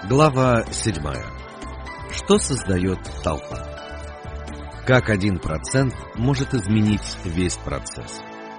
Глава 7. Что создает толпа? Как 1% может изменить весь процесс?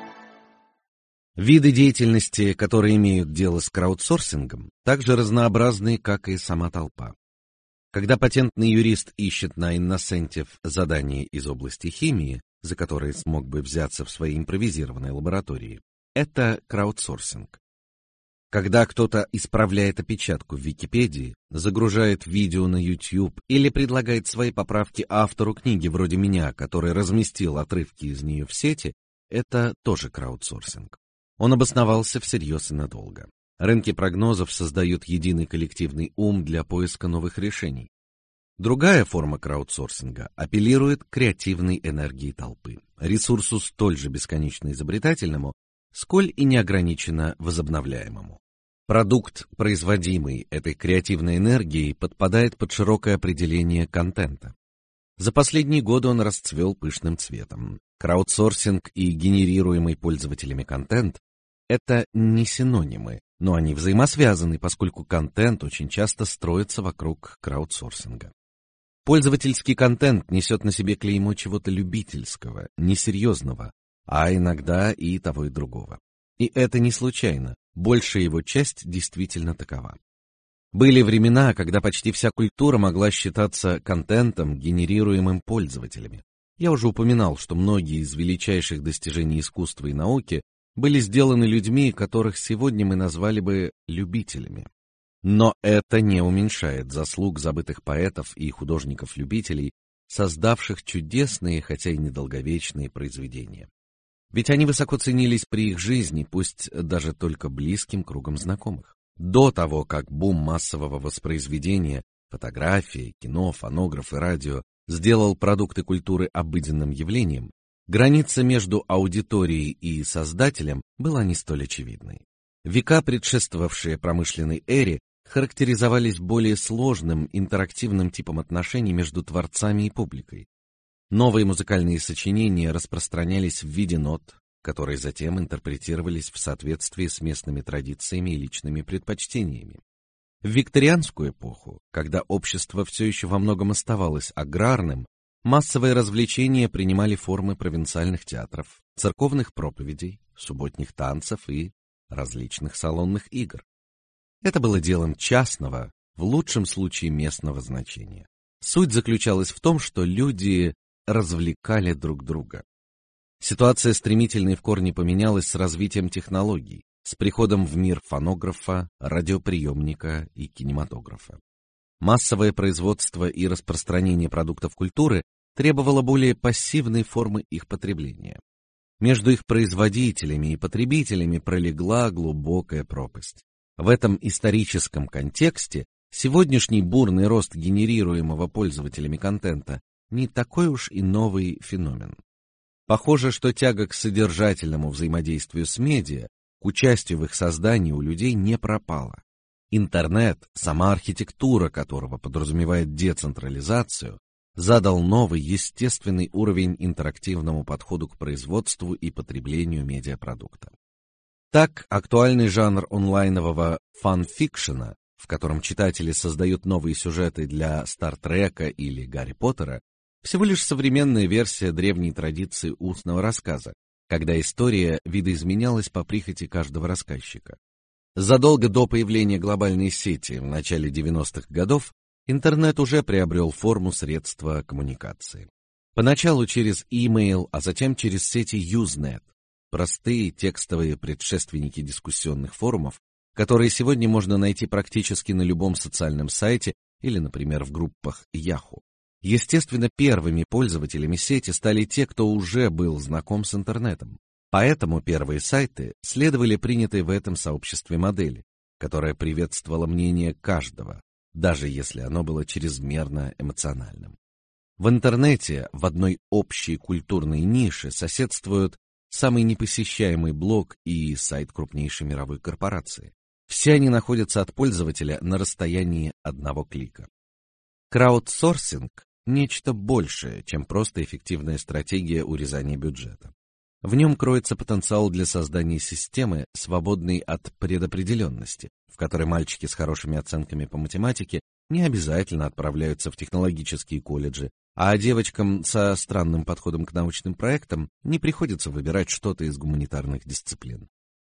Виды деятельности, которые имеют дело с краудсорсингом, так же разнообразны, как и сама толпа. Когда патентный юрист ищет на Innocentives задание из области химии, за которое смог бы взяться в своей импровизированной лаборатории, это краудсорсинг. Когда кто-то исправляет опечатку в Википедии, загружает видео на YouTube или предлагает свои поправки автору книги вроде меня, который разместил отрывки из нее в сети, это тоже краудсорсинг. Он обосновался всерьез и надолго. Рынки прогнозов создают единый коллективный ум для поиска новых решений. Другая форма краудсорсинга апеллирует к креативной энергии толпы, ресурсу столь же бесконечно изобретательному, сколь и неограниченно возобновляемому. Продукт, производимый этой креативной энергией, подпадает под широкое определение контента. За последние годы он расцвел пышным цветом. Краудсорсинг и генерируемый пользователями контент — это не синонимы, но они взаимосвязаны, поскольку контент очень часто строится вокруг краудсорсинга. Пользовательский контент несет на себе клеймо чего-то любительского, несерьезного, а иногда и того и другого. И это не случайно, большая его часть действительно такова. Были времена, когда почти вся культура могла считаться контентом, генерируемым пользователями. Я уже упоминал, что многие из величайших достижений искусства и науки были сделаны людьми, которых сегодня мы назвали бы любителями. Но это не уменьшает заслуг забытых поэтов и художников-любителей, создавших чудесные, хотя и недолговечные произведения. Ведь они высоко ценились при их жизни, пусть даже только близким кругом знакомых. До того, как бум массового воспроизведения, фотографии, кино, фонограф и радио сделал продукты культуры обыденным явлением, граница между аудиторией и создателем была не столь очевидной. Века, предшествовавшие промышленной эре, характеризовались более сложным интерактивным типом отношений между творцами и публикой. Новые музыкальные сочинения распространялись в виде нот, которые затем интерпретировались в соответствии с местными традициями и личными предпочтениями. В викторианскую эпоху, когда общество все еще во многом оставалось аграрным, массовые развлечения принимали формы провинциальных театров, церковных проповедей, субботних танцев и различных салонных игр. Это было делом частного, в лучшем случае местного значения. Суть заключалась в том, что люди развлекали друг друга. Ситуация стремительно и в корне поменялась с развитием технологий, с приходом в мир фонографа, радиоприемника и кинематографа. Массовое производство и распространение продуктов культуры требовало более пассивной формы их потребления. Между их производителями и потребителями пролегла глубокая пропасть. В этом историческом контексте сегодняшний бурный рост генерируемого пользователями контента не такой уж и новый феномен. Похоже, что тяга к содержательному взаимодействию с медиа, к участию в их создании у людей не пропала. Интернет, сама архитектура которого подразумевает децентрализацию, задал новый естественный уровень интерактивному подходу к производству и потреблению медиапродукта. Так, актуальный жанр онлайнового фан-фикшена, в котором читатели создают новые сюжеты для Стартрека или Гарри Поттера, всего лишь современная версия древней традиции устного рассказа, когда история видоизменялась по прихоти каждого рассказчика. Задолго до появления глобальной сети в начале 90-х годов интернет уже приобрел форму средства коммуникации. Поначалу через e-mail, а затем через сети Usenet, простые текстовые предшественники дискуссионных форумов, которые сегодня можно найти практически на любом социальном сайте или, например, в группах Yahoo. Естественно, первыми пользователями сети стали те, кто уже был знаком с интернетом. Поэтому первые сайты следовали принятой в этом сообществе модели, которая приветствовала мнение каждого, даже если оно было чрезмерно эмоциональным. В интернете в одной общей культурной нише соседствуют самый непосещаемый блог и сайт крупнейшей мировой корпорации. Все они находятся от пользователя на расстоянии одного клика. Краудсорсинг — нечто большее, чем просто эффективная стратегия урезания бюджета. В нем кроется потенциал для создания системы, свободной от предопределенности, в в которой мальчики с хорошими оценками по математике не обязательно отправляются в технологические колледжи, а девочкам со странным подходом к научным проектам не приходится выбирать что-то из гуманитарных дисциплин.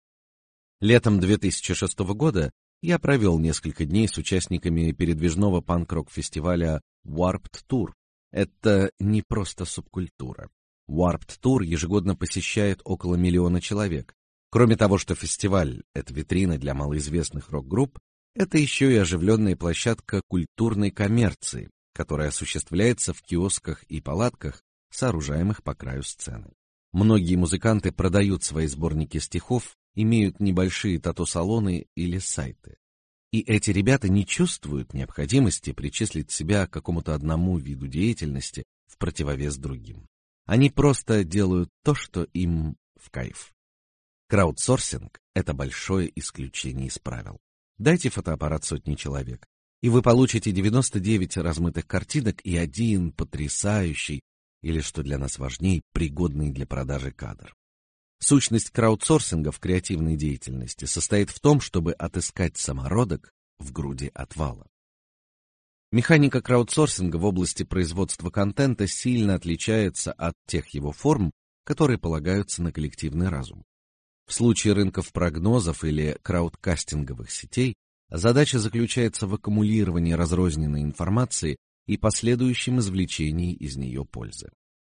Летом 2006 года я провел несколько дней с участниками передвижного панк-рок-фестиваля Warped Tour. Это не просто субкультура. Warped Tour ежегодно посещает около 1 миллиона человек. Кроме того, что фестиваль — это витрина для малоизвестных рок-групп, это еще и оживленная площадка культурной коммерции, которая осуществляется в киосках и палатках, сооружаемых по краю сцены. Многие музыканты продают свои сборники стихов, имеют небольшие тату-салоны или сайты. И эти ребята не чувствуют необходимости причислить себя к какому-то одному виду деятельности в противовес другим. Они просто делают то, что им в кайф. Краудсорсинг — это большое исключение из правил. Дайте фотоаппарат сотни человек, и вы получите 99 размытых картинок и один потрясающий, или, что для нас важней, пригодный для продажи кадр. Сущность краудсорсинга в креативной деятельности состоит в том, чтобы отыскать самородок в груди отвала. Механика краудсорсинга в области производства контента сильно отличается от тех его форм, которые полагаются на коллективный разум. В случае рынков прогнозов или краудкастинговых сетей задача заключается в аккумулировании разрозненной информации и последующем извлечении из нее пользы.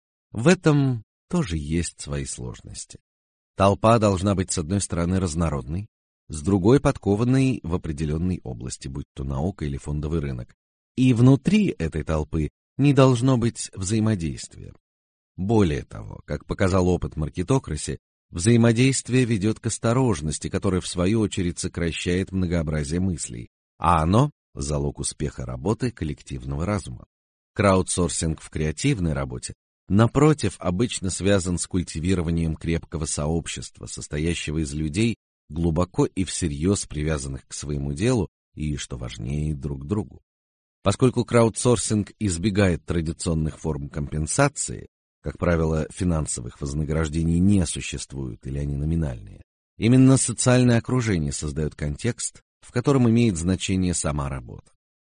В этом тоже есть свои сложности. Толпа должна быть с одной стороны разнородной, с другой подкованной в определенной области, будь то наука или фондовый рынок. И внутри этой толпы не должно быть взаимодействия. Более того, как показал опыт маркетокраси, взаимодействие ведет к осторожности, которая в свою очередь сокращает многообразие мыслей, а оно — залог успеха работы коллективного разума. Краудсорсинг в креативной работе, напротив, обычно связан с культивированием крепкого сообщества, состоящего из людей, глубоко и всерьез привязанных к своему делу и, что важнее, друг к другу. Поскольку краудсорсинг избегает традиционных форм компенсации, как правило, финансовых вознаграждений не существует или они номинальные, именно социальное окружение создает контекст, в котором имеет значение сама работа.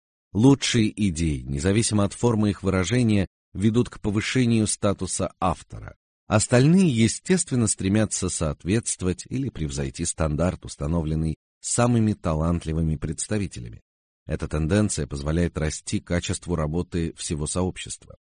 Лучшие идеи, независимо от формы их выражения, ведут к повышению статуса автора. Остальные, естественно, стремятся соответствовать или превзойти стандарт, установленный самыми талантливыми представителями. Эта тенденция позволяет расти качеству работы всего сообщества.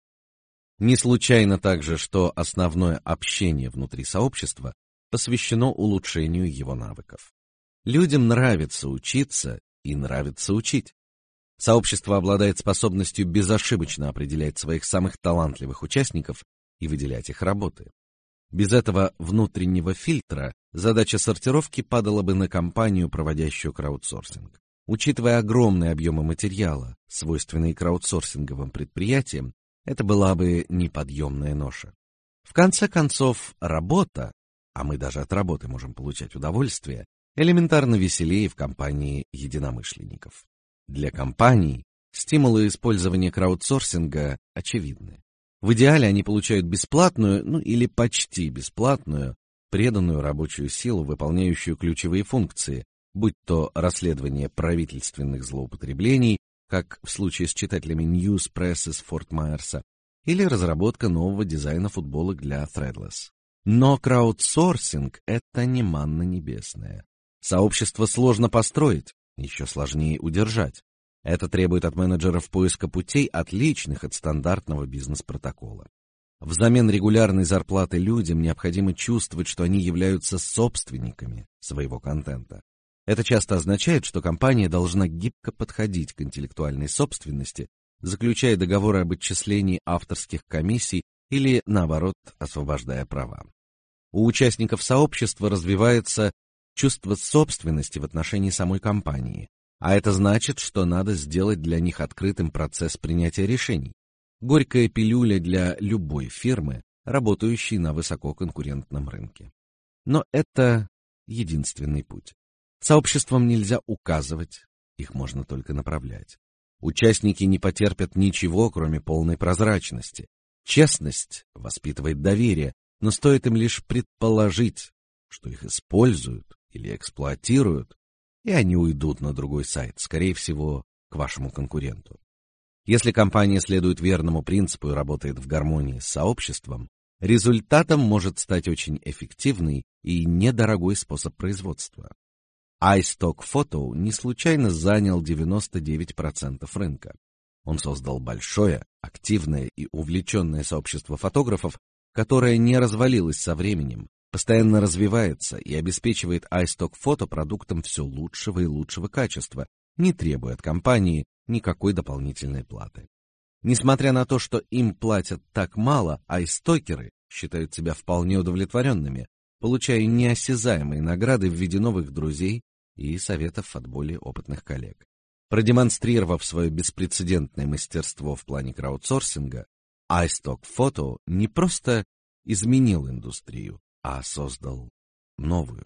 Не случайно также, что основное общение внутри сообщества посвящено улучшению его навыков. Людям нравится учиться и нравится учить. Сообщество обладает способностью безошибочно определять своих самых талантливых участников и выделять их работы. Без этого внутреннего фильтра задача сортировки падала бы на компанию, проводящую краудсорсинг. Учитывая огромные объемы материала, свойственные краудсорсинговым предприятиям, это была бы неподъемная ноша. В конце концов, работа, а мы даже от работы можем получать удовольствие, элементарно веселее в компании единомышленников. Для компаний стимулы использования краудсорсинга очевидны. В идеале они получают бесплатную, или почти бесплатную, преданную рабочую силу, выполняющую ключевые функции, будь то расследование правительственных злоупотреблений, как в случае с читателями News Press из Форт Майерса, или разработка нового дизайна футболок для Threadless. Но краудсорсинг — это не манна небесная. Сообщество сложно построить, еще сложнее удержать. Это требует от менеджеров поиска путей, отличных от стандартного бизнес-протокола. Взамен регулярной зарплаты людям необходимо чувствовать, что они являются собственниками своего контента. Это часто означает, что компания должна гибко подходить к интеллектуальной собственности, заключая договоры об отчислении авторских комиссий или, наоборот, освобождая права. У участников сообщества развивается чувство собственности в отношении самой компании, а это значит, что надо сделать для них открытым процесс принятия решений. Горькая пилюля для любой фирмы, работающей на высококонкурентном рынке. Но это единственный путь. Сообществам нельзя указывать, их можно только направлять. Участники не потерпят ничего, кроме полной прозрачности. Честность воспитывает доверие, но стоит им лишь предположить, что их используют или эксплуатируют, и они уйдут на другой сайт, скорее всего, к вашему конкуренту. Если компания следует верному принципу и работает в гармонии с сообществом, результатом может стать очень эффективный и недорогой способ производства. iStock Photo не случайно занял 99% рынка. Он создал большое, активное и увлеченное сообщество фотографов, которое не развалилось со временем, постоянно развивается и обеспечивает iStock Photo продуктом все лучшего и лучшего качества, не требуя от компании никакой дополнительной платы. Несмотря на то, что им платят так мало, айстокеры считают себя вполне удовлетворенными, получая неосязаемые награды в виде новых друзей и советов от более опытных коллег. Продемонстрировав свое беспрецедентное мастерство в плане краудсорсинга, iStock Photo не просто изменил индустрию, а создал новую.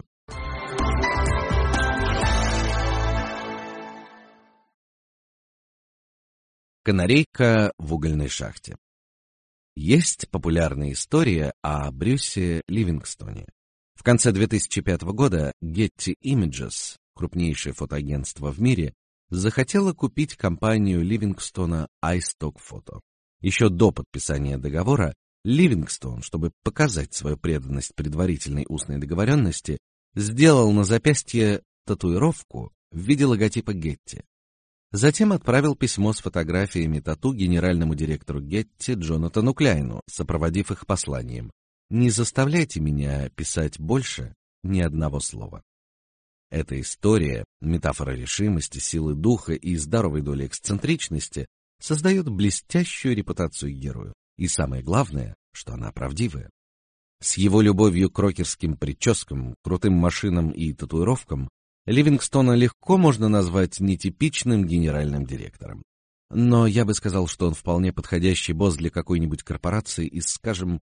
Канарейка в угольной шахте. Есть популярная история о Брюсе Ливингстоне. В конце 2005 года Getty Images, крупнейшее фотоагентство в мире, захотела купить компанию Ливингстона iStock Photo. Еще до подписания договора Ливингстон, чтобы показать свою преданность предварительной устной договоренности, сделал на запястье татуировку в виде логотипа Getty. Затем отправил письмо с фотографиями тату генеральному директору Getty Джонатану Кляйну, сопроводив их посланием: «Не заставляйте меня писать больше ни одного слова». Эта история, метафора решимости, силы духа и здоровой доли эксцентричности, создает блестящую репутацию герою. И самое главное, что она правдивая. С его любовью к рокерским прическам, крутым машинам и татуировкам Ливингстона легко можно назвать нетипичным генеральным директором. Но я бы сказал, что он вполне подходящий босс для какой-нибудь корпорации из, скажем,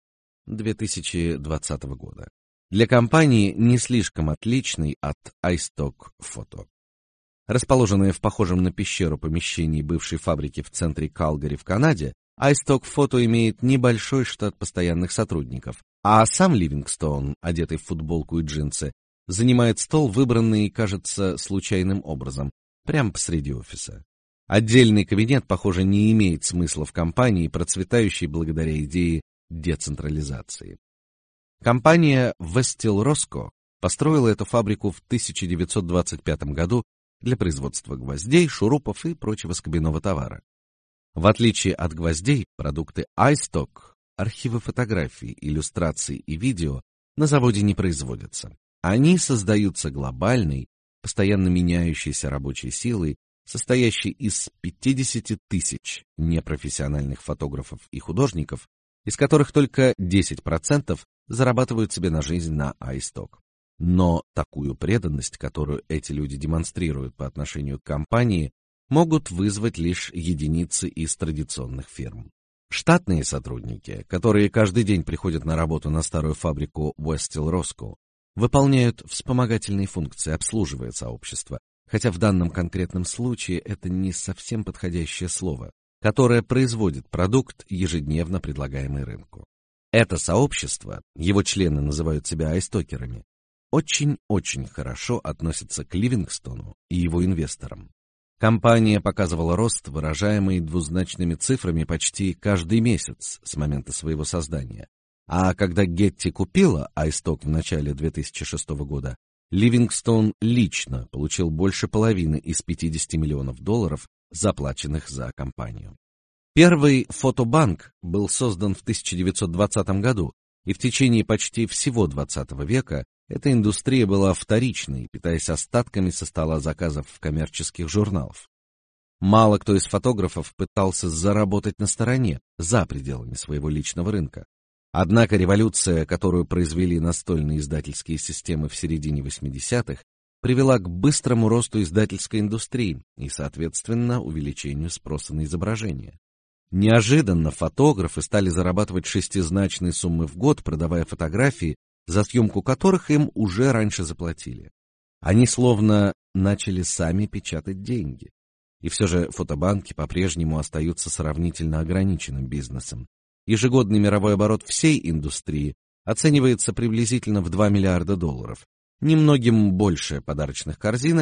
2020 года. Для компании не слишком отличной от iStock Photo. Расположенная в похожем на пещеру помещении бывшей фабрики в центре Калгари в Канаде, iStock Photo имеет небольшой штат постоянных сотрудников, а сам Ливингстон, одетый в футболку и джинсы, занимает стол, выбранный, кажется, случайным образом, прямо посреди офиса. Отдельный кабинет, похоже, не имеет смысла в компании, процветающей благодаря идее децентрализации. Компания Vestil Rosco построила эту фабрику в 1925 году для производства гвоздей, шурупов и прочего скобяного товара. В отличие от гвоздей, продукты iStock, архивы фотографий, иллюстраций и видео на заводе не производятся. Они создаются глобальной, постоянно меняющейся рабочей силой, состоящей из 50 тысяч непрофессиональных фотографов и художников, из которых только 10% зарабатывают себе на жизнь на iStock. Но такую преданность, которую эти люди демонстрируют по отношению к компании, могут вызвать лишь единицы из традиционных фирм. Штатные сотрудники, которые каждый день приходят на работу на старую фабрику Vestil Rosco, выполняют вспомогательные функции, обслуживая сообщество, хотя в данном конкретном случае это не совсем подходящее слово, которое производит продукт, ежедневно предлагаемый рынку. Это сообщество, его члены называют себя айстокерами, очень-очень хорошо относится к Ливингстону и его инвесторам. Компания показывала рост, выражаемый двузначными цифрами, почти каждый месяц с момента своего создания. А когда Getty купила iStock в начале 2006 года, Ливингстон лично получил больше половины из $50 миллионов, заплаченных за компанию. Первый фотобанк был создан в 1920 году, и в течение почти всего XX века эта индустрия была вторичной, питаясь остатками со стола заказов коммерческих журналов. Мало кто из фотографов пытался заработать на стороне, за пределами своего личного рынка. Однако революция, которую произвели настольные издательские системы в середине 80-х, привела к быстрому росту издательской индустрии и, соответственно, увеличению спроса на изображения. Неожиданно фотографы стали зарабатывать шестизначные суммы в год, продавая фотографии, за съемку которых им уже раньше заплатили. Они словно начали сами печатать деньги. И все же фотобанки по-прежнему остаются сравнительно ограниченным бизнесом. Ежегодный мировой оборот всей индустрии оценивается приблизительно в $2 миллиарда, немногим больше подарочных корзинок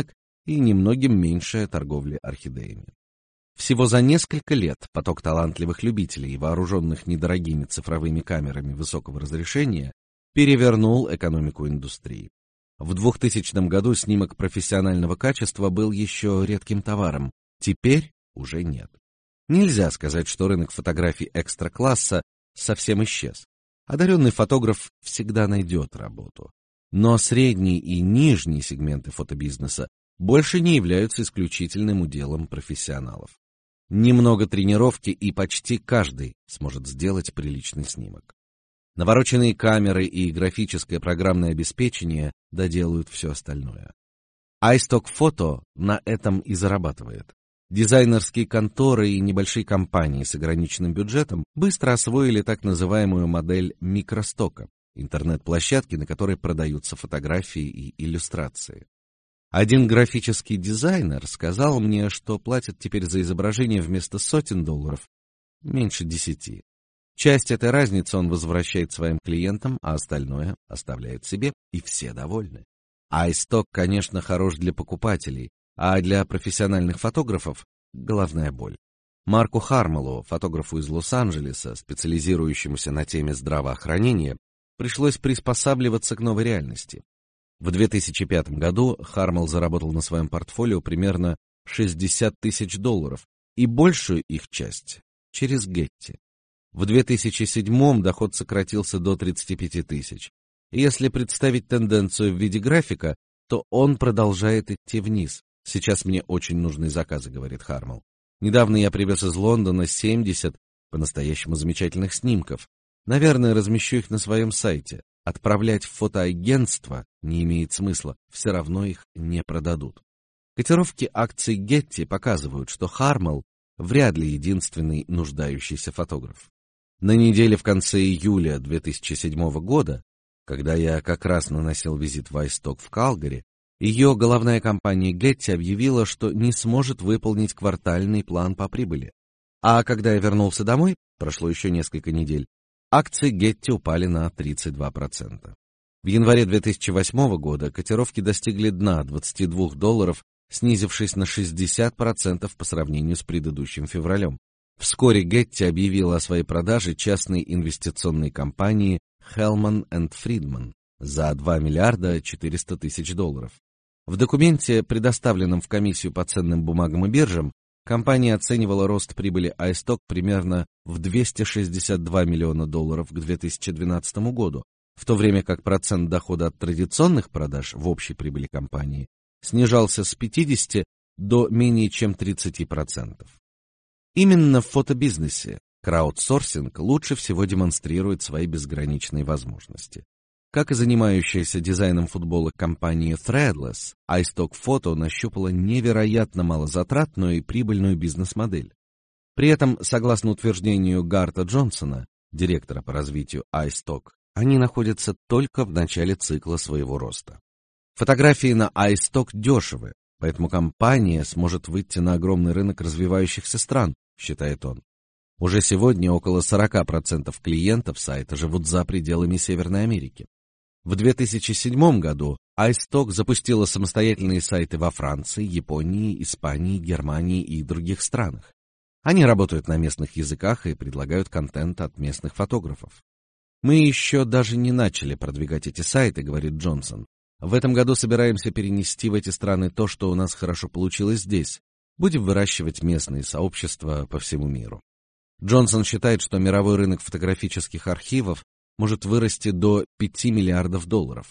и немногим меньшая торговля орхидеями. Всего за несколько лет поток талантливых любителей, вооруженных недорогими цифровыми камерами высокого разрешения, перевернул экономику индустрии. В 2000 году снимок профессионального качества был еще редким товаром, теперь уже нет. Нельзя сказать, что рынок фотографий экстра-класса совсем исчез. Одаренный фотограф всегда найдет работу. Но средний и нижний сегменты фотобизнеса больше не являются исключительным уделом профессионалов. Немного тренировки, и почти каждый сможет сделать приличный снимок. Навороченные камеры и графическое программное обеспечение доделают все остальное. iStock Photo на этом и зарабатывает. Дизайнерские конторы и небольшие компании с ограниченным бюджетом быстро освоили так называемую модель микростока, интернет-площадки, на которой продаются фотографии и иллюстрации. Один графический дизайнер сказал мне, что платят теперь за изображение вместо сотен долларов меньше 10. Часть этой разницы он возвращает своим клиентам, а остальное оставляет себе, и все довольны. iStock, конечно, хорош для покупателей, а для профессиональных фотографов — головная боль. Марку Хармелу, фотографу из Лос-Анджелеса, специализирующемуся на теме здравоохранения, пришлось приспосабливаться к новой реальности. В 2005 году Хармел заработал на своем портфолио примерно $60 тысяч, и большую их часть через Getty. В 2007 доход сократился до 35 тысяч. Если представить тенденцию в виде графика, то он продолжает идти вниз. Сейчас мне очень нужны заказы, говорит Хармел. Недавно я привез из Лондона 70 по-настоящему замечательных снимков. Наверное, размещу их на своем сайте. Отправлять в фотоагентство не имеет смысла, все равно их не продадут. Котировки акций Getty показывают, что Хармел вряд ли единственный нуждающийся фотограф. На неделе в конце июля 2007 года, когда я как раз наносил визит в iStock в Калгари, ее головная компания Getty объявила, что не сможет выполнить квартальный план по прибыли. А когда я вернулся домой, прошло еще несколько недель, акции Getty упали на 32%. В январе 2008 года котировки достигли дна $22, снизившись на 60% по сравнению с предыдущим февралем. Вскоре Getty объявила о своей продаже частной инвестиционной компании Hellman & Friedman за $2 миллиарда 400 тысяч. В документе, предоставленном в комиссию по ценным бумагам и биржам, компания оценивала рост прибыли iStock примерно в $262 миллиона к 2012 году, в то время как процент дохода от традиционных продаж в общей прибыли компании снижался с 50 до менее чем 30%. Именно в фотобизнесе краудсорсинг лучше всего демонстрирует свои безграничные возможности. Как и занимающаяся дизайном футбола компания Threadless, iStock Photo нащупала невероятно малозатратную и прибыльную бизнес-модель. При этом, согласно утверждению Гарта Джонсона, директора по развитию iStock, они находятся только в начале цикла своего роста. Фотографии на iStock дешевы, поэтому компания сможет выйти на огромный рынок развивающихся стран, считает он. Уже сегодня около 40% клиентов сайта живут за пределами Северной Америки. В 2007 году iStock запустила самостоятельные сайты во Франции, Японии, Испании, Германии и других странах. Они работают на местных языках и предлагают контент от местных фотографов. Мы еще даже не начали продвигать эти сайты, говорит Джонсон. В этом году собираемся перенести в эти страны то, что у нас хорошо получилось здесь. Будем выращивать местные сообщества по всему миру. Джонсон считает, что мировой рынок фотографических архивов может вырасти до $5 миллиардов.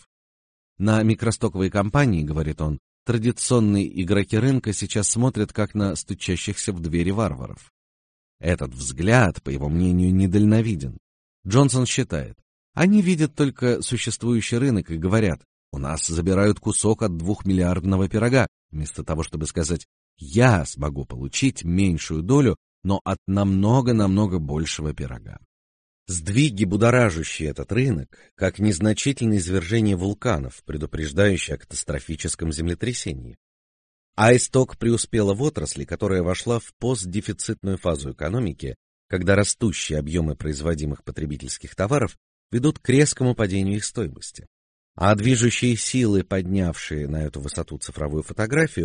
На микростоковые компании, говорит он, традиционные игроки рынка сейчас смотрят как на стучащихся в двери варваров. Этот взгляд, по его мнению, недальновиден. Джонсон считает, они видят только существующий рынок и говорят, у нас забирают кусок от 2-миллиардного пирога, вместо того, чтобы сказать, я смогу получить меньшую долю, но от намного большего пирога. Сдвиги, будоражащие этот рынок, как незначительное извержение вулканов, предупреждающее о катастрофическом землетрясении. iStock преуспела в отрасли, которая вошла в постдефицитную фазу экономики, когда растущие объемы производимых потребительских товаров ведут к резкому падению их стоимости. А движущие силы, поднявшие на эту высоту цифровую фотографию,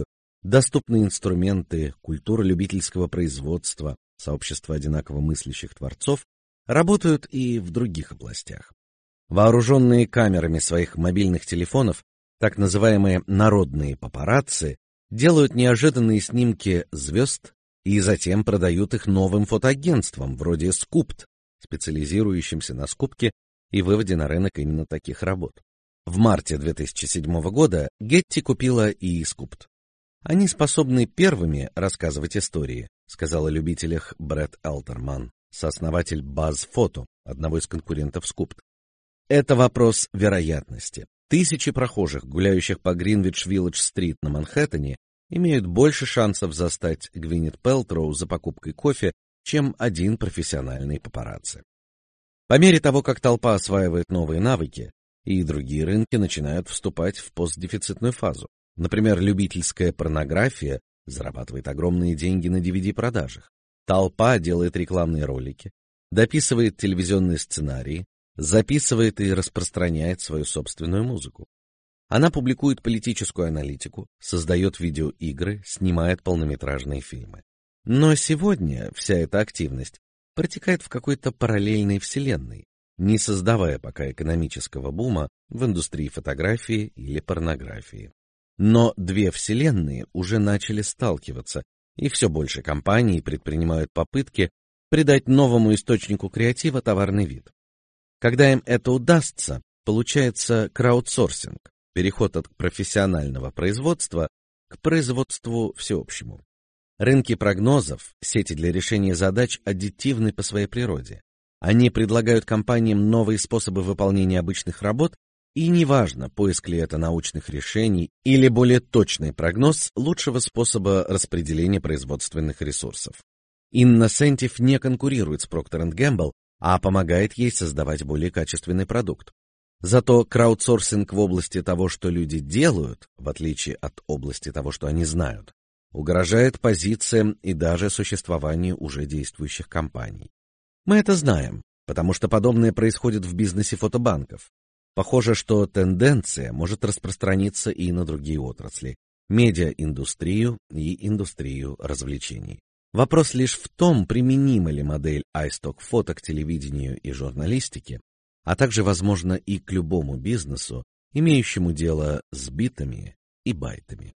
Доступные инструменты, культура любительского производства, сообщество одинаково мыслящих творцов работают и в других областях. Вооруженные камерами своих мобильных телефонов, так называемые народные папарацци, делают неожиданные снимки звезд и затем продают их новым фотоагентствам, вроде Scooped, специализирующимся на скупке и выводе на рынок именно таких работ. В марте 2007 года Getty купила и Scooped. Они способны первыми рассказывать истории, сказал о любителях Брэд Элтерман, сооснователь Buzz Photo, одного из конкурентов Scooped. Это вопрос вероятности. Тысячи прохожих, гуляющих по Гринвич-Виллидж-стрит на Манхэттене, имеют больше шансов застать Гвинет Пэлтроу за покупкой кофе, чем один профессиональный папарацци. По мере того, как толпа осваивает новые навыки, и другие рынки начинают вступать в постдефицитную фазу. Например, любительская порнография зарабатывает огромные деньги на DVD-продажах. Толпа делает рекламные ролики, дописывает телевизионные сценарии, записывает и распространяет свою собственную музыку. Она публикует политическую аналитику, создает видеоигры, снимает полнометражные фильмы. Но сегодня вся эта активность протекает в какой-то параллельной вселенной, не создавая пока экономического бума в индустрии фотографии или порнографии. Но две вселенные уже начали сталкиваться, и все больше компаний предпринимают попытки придать новому источнику креатива товарный вид. Когда им это удастся, получается краудсорсинг, переход от профессионального производства к производству всеобщему. Рынки прогнозов, сети для решения задач аддитивны по своей природе. Они предлагают компаниям новые способы выполнения обычных работ, и неважно, поиск ли это научных решений или более точный прогноз лучшего способа распределения производственных ресурсов. Innocentives не конкурирует с Procter & Gamble, а помогает ей создавать более качественный продукт. Зато краудсорсинг в области того, что люди делают, в отличие от области того, что они знают, угрожает позициям и даже существованию уже действующих компаний. Мы это знаем, потому что подобное происходит в бизнесе фотобанков. Похоже, что тенденция может распространиться и на другие отрасли – медиаиндустрию и индустрию развлечений. Вопрос лишь в том, применима ли модель iStock фото к телевидению и журналистике, а также, возможно, и к любому бизнесу, имеющему дело с битами и байтами.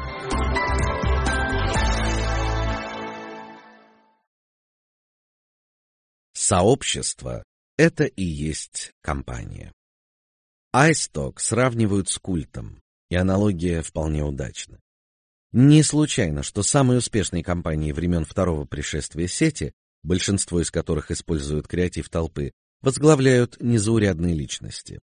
Сообщество – это и есть компания. iStock сравнивают с культом, и аналогия вполне удачна. Не случайно, что самые успешные компании времен второго пришествия сети, большинство из которых используют креатив толпы, возглавляют незаурядные личности.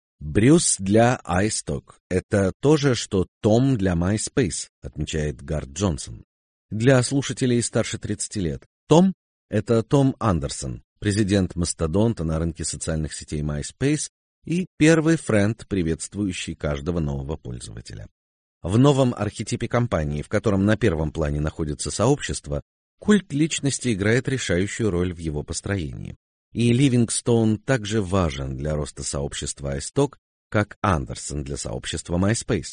Брюс для iStock — это то же, что Том для MySpace, отмечает Гард Джонсон. Для слушателей старше 30 лет Том — это Том Андерсон, президент мастодонта на рынке социальных сетей MySpace и первый френд, приветствующий каждого нового пользователя. В новом архетипе компании, в котором на первом плане находится сообщество, культ личности играет решающую роль в его построении. И Ливингстоун также важен для роста сообщества iStock, как Андерсон для сообщества MySpace.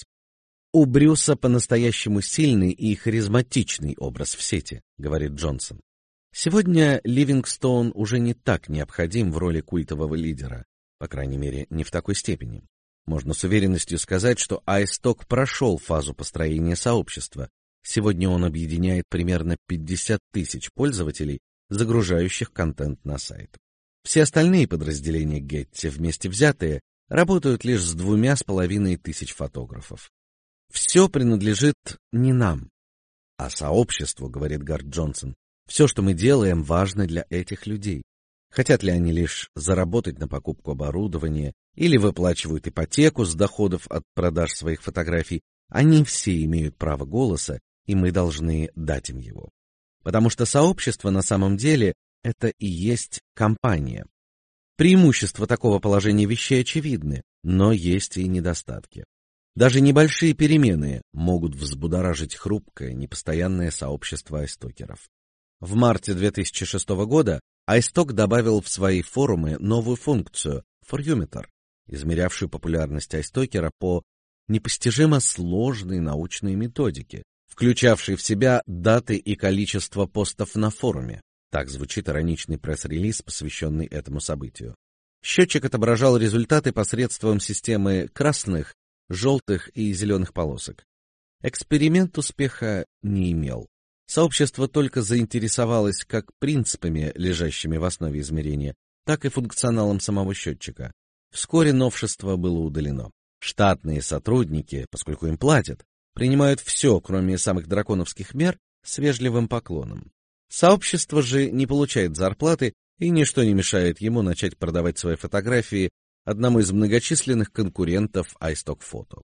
У Брюса по-настоящему сильный и харизматичный образ в сети, говорит Джонсон. Сегодня Ливингстоун уже не так необходим в роли культового лидера, по крайней мере, не в такой степени. Можно с уверенностью сказать, что iStock прошел фазу построения сообщества. Сегодня он объединяет примерно 50 тысяч пользователей, загружающих контент на сайт. Все остальные подразделения Getty, вместе взятые, работают лишь с 2,5 тысяч фотографов. Все принадлежит не нам, а сообществу, говорит Гард Джонсон. Все, что мы делаем, важно для этих людей. Хотят ли они лишь заработать на покупку оборудования или выплачивают ипотеку с доходов от продаж своих фотографий, они все имеют право голоса, и мы должны дать им его. Потому что сообщество на самом деле это и есть компания. Преимущества такого положения вещей очевидны, но есть и недостатки. Даже небольшие перемены могут взбудоражить хрупкое, непостоянное сообщество айстокеров. В марте 2006 года iStock добавил в свои форумы новую функцию Foryometer, измерявшую популярность айстокера по непостижимо сложной научной методике, в включавший в себя даты и количество постов на форуме. Так звучит ироничный пресс-релиз, посвященный этому событию. Счетчик отображал результаты посредством системы красных, желтых и зеленых полосок. Эксперимент успеха не имел. Сообщество только заинтересовалось как принципами, лежащими в основе измерения, так и функционалом самого счетчика. Вскоре новшество было удалено. Штатные сотрудники, поскольку им платят, принимают все, кроме самых драконовских мер, с вежливым поклоном. Сообщество же не получает зарплаты, и ничто не мешает ему начать продавать свои фотографии одному из многочисленных конкурентов iStock Photo.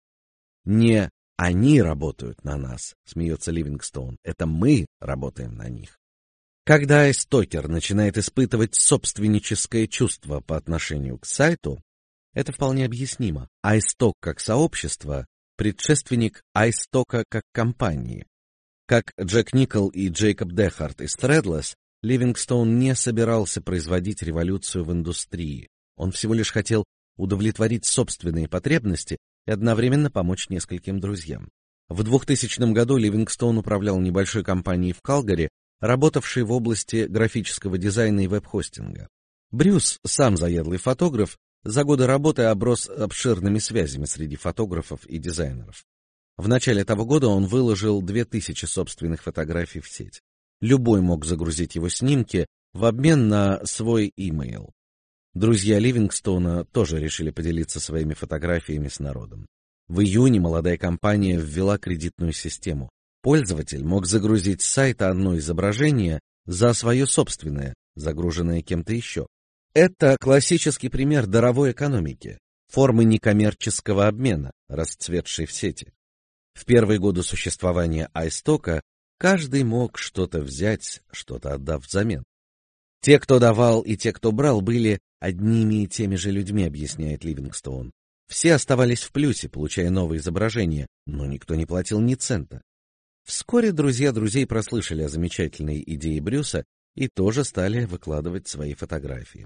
Не они работают на нас, смеется Ливингстоун, это мы работаем на них. Когда iStocker начинает испытывать собственническое чувство по отношению к сайту, это вполне объяснимо. iStock как сообщество — предшественник iStock как компании. Как Джек Никол и Джейкоб Дехарт из Threadless, Ливингстоун не собирался производить революцию в индустрии. Он всего лишь хотел удовлетворить собственные потребности и одновременно помочь нескольким друзьям. В 2000 году Ливингстоун управлял небольшой компанией в Калгари, работавшей в области графического дизайна и веб-хостинга. Брюс, сам заядлый фотограф, за годы работы оброс обширными связями среди фотографов и дизайнеров. В начале того года он выложил 2000 собственных фотографий в сеть. Любой мог загрузить его снимки в обмен на свой имейл. Друзья Ливингстоуна тоже решили поделиться своими фотографиями с народом. В июне молодая компания ввела кредитную систему. Пользователь мог загрузить с сайта одно изображение за свое собственное, загруженное кем-то еще. Это классический пример даровой экономики, формы некоммерческого обмена, расцветшей в сети. В первые годы существования iStock каждый мог что-то взять, что-то отдав взамен. Те, кто давал, и те, кто брал, были одними и теми же людьми, объясняет Ливингстоун. Все оставались в плюсе, получая новые изображения, но никто не платил ни цента. Вскоре друзья друзей прослышали о замечательной идее Брюса и тоже стали выкладывать свои фотографии.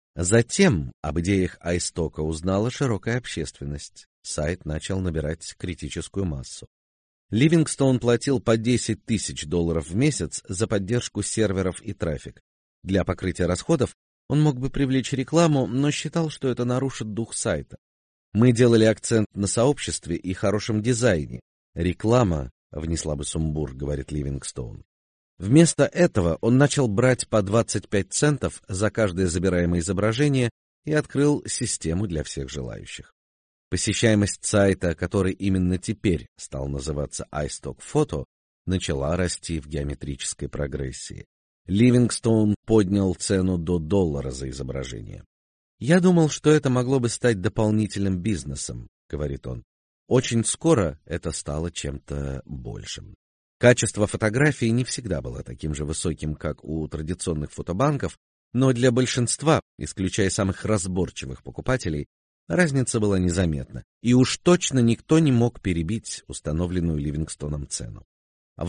Затем об идеях iStock узнала широкая общественность. Сайт начал набирать критическую массу. Ливингстоун платил по $10 000 в месяц за поддержку серверов и трафик. Для покрытия расходов он мог бы привлечь рекламу, но считал, что это нарушит дух сайта. Мы делали акцент на сообществе и хорошем дизайне. Реклама внесла бы сумбур, говорит Ливингстоун. Вместо этого он начал брать по 25 центов за каждое забираемое изображение и открыл систему для всех желающих. Посещаемость сайта, который именно теперь стал называться iStock Photo, начала расти в геометрической прогрессии. Ливингстоун поднял цену до $1 за изображение. «Я думал, что это могло бы стать дополнительным бизнесом», — говорит он. Очень скоро это стало чем-то большим. Качество фотографии не всегда было таким же высоким, как у традиционных фотобанков, но для большинства, исключая самых разборчивых покупателей, разница была незаметна, и уж точно никто не мог перебить установленную Ливингстоуном цену. А в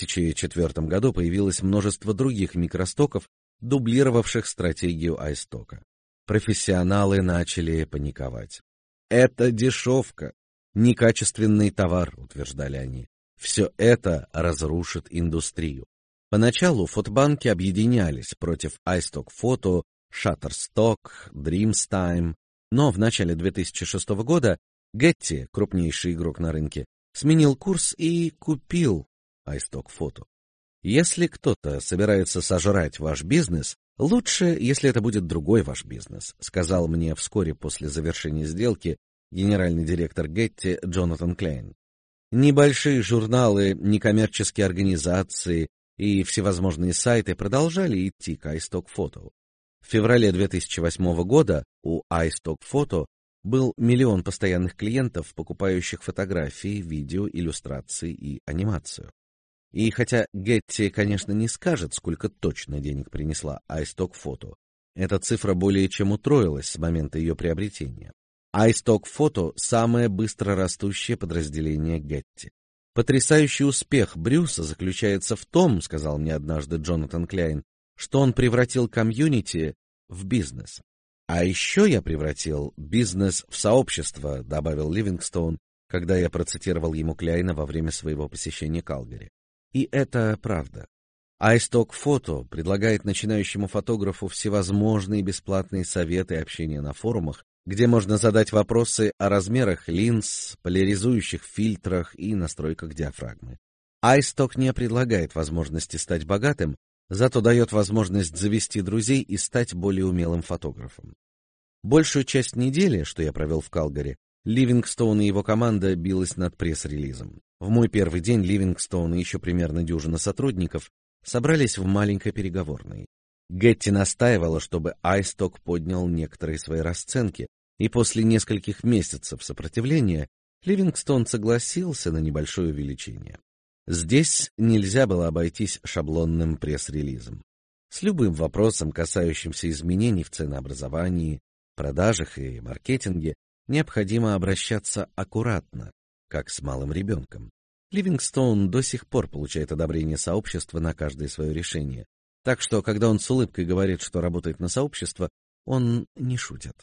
2004 году появилось множество других микростоков, дублировавших стратегию iStock. Профессионалы начали паниковать. Это дешевка, некачественный товар, утверждали они. Все это разрушит индустрию. Поначалу фотобанки объединялись против iStock Photo, Shutterstock, Dreamstime, но в начале 2006 года Getty, крупнейший игрок на рынке, сменил курс и купил iStock Photo. Если кто-то собирается сожрать ваш бизнес, лучше, если это будет другой ваш бизнес, сказал мне вскоре после завершения сделки генеральный директор Getty Джонатан Клейн. Небольшие журналы, некоммерческие организации и всевозможные сайты продолжали идти к iStock Photo. В феврале 2008 года у iStock Photo был 1 миллион постоянных клиентов, покупающих фотографии, видео, иллюстрации и анимацию. И хотя Getty, конечно, не скажет, сколько точно денег принесла iStock Photo, эта цифра более чем утроилась с момента ее приобретения. iStock Photo — самое быстро растущее подразделение Getty. Потрясающий успех Брюса заключается в том, сказал мне однажды Джонатан Клейн, что он превратил комьюнити в бизнес. А еще я превратил бизнес в сообщество, добавил Ливингстоун, когда я процитировал ему Кляйна во время своего посещения Калгари. И это правда. iStock Photo предлагает начинающему фотографу всевозможные бесплатные советы и общение на форумах, где можно задать вопросы о размерах линз, поляризующих фильтрах и настройках диафрагмы. iStock не предлагает возможности стать богатым, зато дает возможность завести друзей и стать более умелым фотографом. Большую часть недели, что я провел в Калгари, Ливингстоун и его команда билась над пресс-релизом. В мой первый день Ливингстоун и еще примерно дюжина сотрудников собрались в маленькой переговорной. Гетти настаивала, чтобы iStock поднял некоторые свои расценки, и после нескольких месяцев сопротивления Ливингстоун согласился на небольшое увеличение. Здесь нельзя было обойтись шаблонным пресс-релизом. С любым вопросом, касающимся изменений в ценообразовании, продажах и маркетинге, необходимо обращаться аккуратно, как с малым ребенком. Ливингстоун до сих пор получает одобрение сообщества на каждое свое решение, так что, когда он с улыбкой говорит, что работает на сообщество, он не шутит.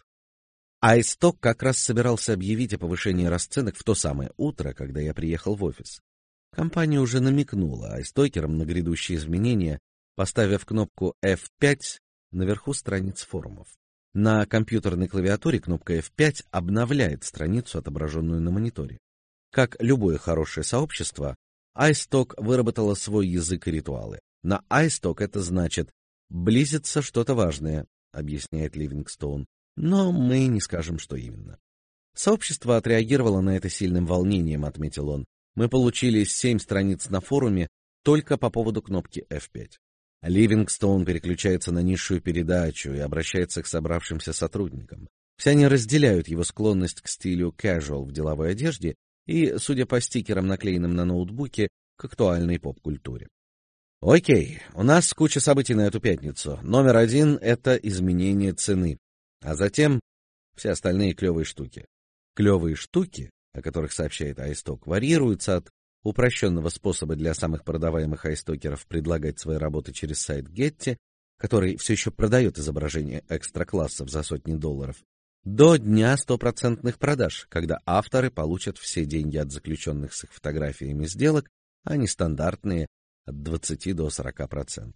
iStock как раз собирался объявить о повышении расценок в то самое утро, когда я приехал в офис. Компания уже намекнула iStocker'ам на грядущие изменения, поставив кнопку F5 наверху страниц форумов. На компьютерной клавиатуре кнопка F5 обновляет страницу, отображенную на мониторе. Как любое хорошее сообщество, iStock выработало свой язык и ритуалы. На iStock это значит «близится что-то важное», объясняет Ливингстоун, но мы не скажем, что именно. Сообщество отреагировало на это сильным волнением, отметил он. Мы получили 7 страниц на форуме только по поводу кнопки F5. Ливингстоун переключается на низшую передачу и обращается к собравшимся сотрудникам. Все они разделяют его склонность к стилю casual в деловой одежде и, судя по стикерам, наклеенным на ноутбуке, к актуальной поп-культуре. Окей, у нас куча событий на эту пятницу. Номер 1 — это изменение цены, а затем все остальные клевые штуки. Клевые штуки, о которых сообщает iStock, варьируются от упрощенного способа для самых продаваемых iStocker'ов предлагать свои работы через сайт Getty, который все еще продает изображения экстра-классов за сотни долларов, до дня 100% продаж, когда авторы получат все деньги от заключенных с их фотографиями сделок, а не стандартные от 20 до 40%.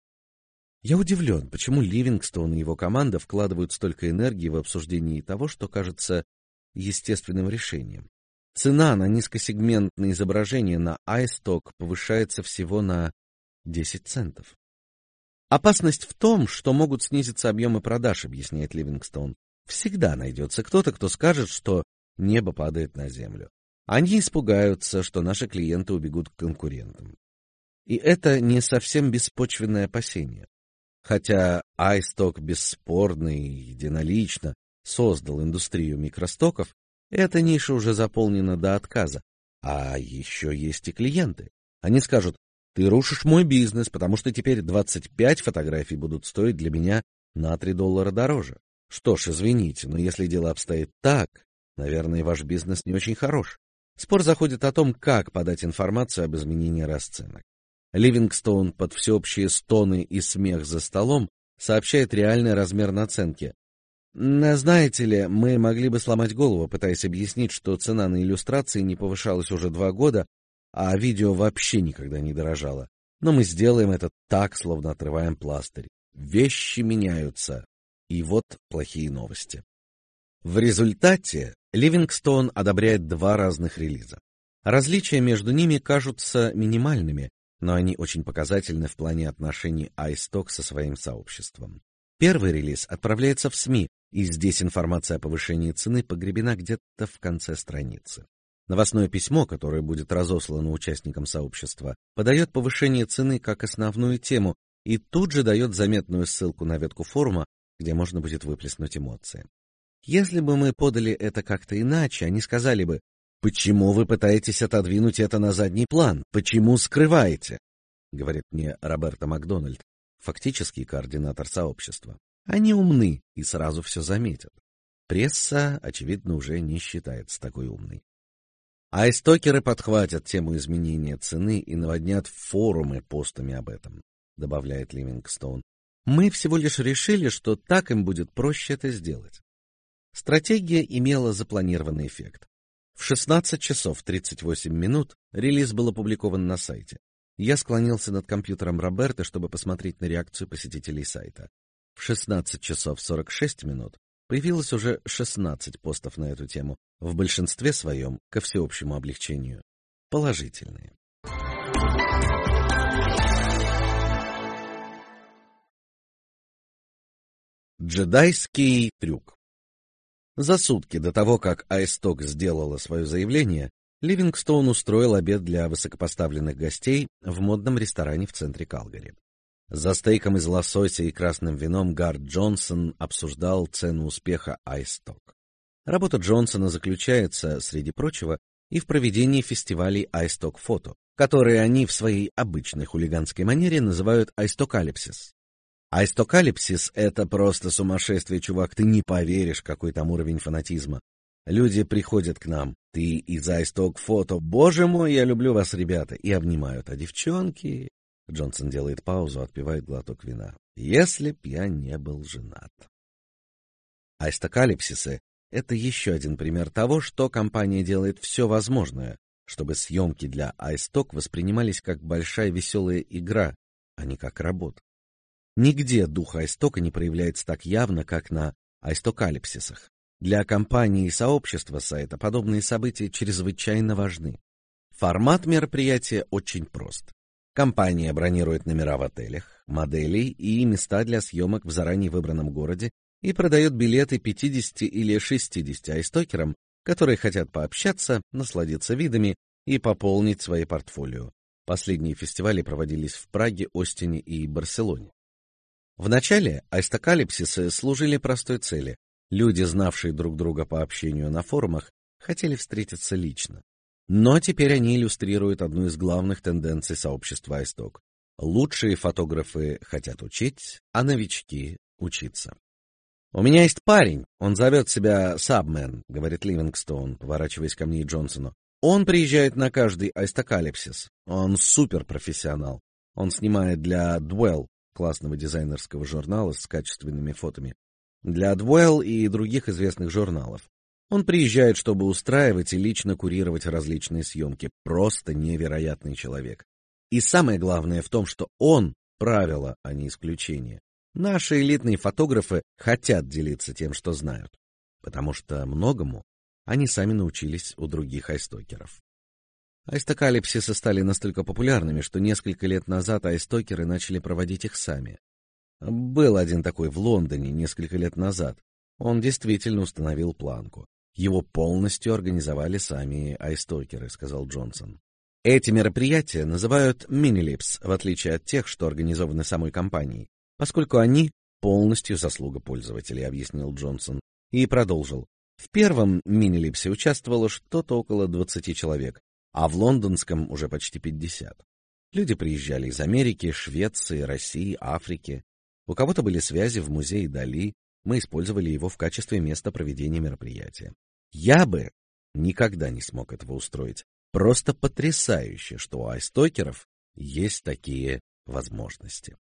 Я удивлен, почему Ливингстоун и его команда вкладывают столько энергии в обсуждение того, что кажется естественным решением. Цена на низкосегментные изображения на iStock повышается всего на 10 центов. Опасность в том, что могут снизиться объемы продаж, объясняет Ливингстоун. Всегда найдется кто-то, кто скажет, что небо падает на землю. Они испугаются, что наши клиенты убегут к конкурентам. И это не совсем беспочвенное опасение. Хотя iStock бесспорно и единолично создал индустрию микростоков, эта ниша уже заполнена до отказа. А еще есть и клиенты. Они скажут: ты рушишь мой бизнес, потому что теперь 25 фотографий будут стоить для меня на $3 дороже. Что ж, извините, но если дело обстоит так, наверное, ваш бизнес не очень хорош. Спор заходит о том, как подать информацию об изменении расценок. Ливингстоун под всеобщие стоны и смех за столом сообщает реальный размер наценки. Знаете ли, мы могли бы сломать голову, пытаясь объяснить, что цена на иллюстрации не повышалась уже 2 года, а видео вообще никогда не дорожало. Но мы сделаем это так, словно отрываем пластырь. Вещи меняются. И вот плохие новости. В результате Ливингстоун одобряет 2 разных релиза. Различия между ними кажутся минимальными, но они очень показательны в плане отношений iStock со своим сообществом. Первый релиз отправляется в СМИ, и здесь информация о повышении цены погребена где-то в конце страницы. Новостное письмо, которое будет разослано участникам сообщества, подает повышение цены как основную тему и тут же дает заметную ссылку на ветку форума, где можно будет выплеснуть эмоции. Если бы мы подали это как-то иначе, они сказали бы: «Почему вы пытаетесь отодвинуть это на задний план? Почему скрываете?» Говорит мне Роберто Макдональд, фактический координатор сообщества. Они умны и сразу все заметят. Пресса, очевидно, уже не считается такой умной. iStocker'ы подхватят тему изменения цены и наводнят форумы постами об этом, добавляет Ливингстоун. Мы всего лишь решили, что так им будет проще это сделать. Стратегия имела запланированный эффект. В 16 часов 38 минут релиз был опубликован на сайте. Я склонился над компьютером Роберто, чтобы посмотреть на реакцию посетителей сайта. В 16 часов 46 минут появилось уже 16 постов на эту тему, в большинстве своем, ко всеобщему облегчению, положительные. Джедайский трюк. За сутки до того, как iStock сделала свое заявление, Ливингстоун устроил обед для высокопоставленных гостей в модном ресторане в центре Калгари. За стейком из лосося и красным вином Гард Джонсон обсуждал цену успеха iStock. Работа Джонсона заключается, среди прочего, и в проведении фестивалей iStock Photo, которые они в своей обычной хулиганской манере называют iStockалипсис. iStockалипсис — это просто сумасшествие, чувак, ты не поверишь, какой там уровень фанатизма. Люди приходят к нам, ты из iStock Photo, боже мой, я люблю вас, ребята, и обнимают, а девчонки... Джонсон делает паузу, отпивает глоток вина. Если б я не был женат. iStockалипсисы — это еще один пример того, что компания делает все возможное, чтобы съемки для iStock воспринимались как большая веселая игра, а не как работа. Нигде дух iStock не проявляется так явно, как на iStockалипсисах. Для компании и сообщества сайта подобные события чрезвычайно важны. Формат мероприятия очень прост. Компания бронирует номера в отелях, моделей и места для съемок в заранее выбранном городе и продает билеты 50 или 60 айстокерам, которые хотят пообщаться, насладиться видами и пополнить свои портфолио. Последние фестивали проводились в Праге, Остине и Барселоне. В начале iStockалипсисы служили простой цели. Люди, знавшие друг друга по общению на форумах, хотели встретиться лично. Но теперь они иллюстрируют одну из главных тенденций сообщества iStock. Лучшие фотографы хотят учить, а новички — учиться. «У меня есть парень, он зовет себя Сабмен», — говорит Ливингстоун, поворачиваясь ко мне и Джонсону. «Он приезжает на каждый iStockалипсис. Он суперпрофессионал. Он снимает для Dwell, классного дизайнерского журнала с качественными фотами, для Dwell и других известных журналов. Он приезжает, чтобы устраивать и лично курировать различные съемки. Просто невероятный человек. И самое главное в том, что он правило, а не исключение. Наши элитные фотографы хотят делиться тем, что знают, потому что многому они сами научились у других айстокеров. iStockалипсисы стали настолько популярными, что несколько лет назад айстокеры начали проводить их сами. Был один такой в Лондоне несколько лет назад. Он действительно установил планку. Его полностью организовали сами айстокеры, сказал Джонсон. Эти мероприятия называют мини-липс, в отличие от тех, что организованы самой компанией, поскольку они полностью заслуга пользователей, объяснил Джонсон и продолжил. В первом мини-липсе участвовало что-то около 20 человек, а в лондонском уже почти 50. Люди приезжали из Америки, Швеции, России, Африки. У кого-то были связи в музее Дали, мы использовали его в качестве места проведения мероприятия. Я бы никогда не смог этого устроить. Просто потрясающе, что у айстокеров есть такие возможности.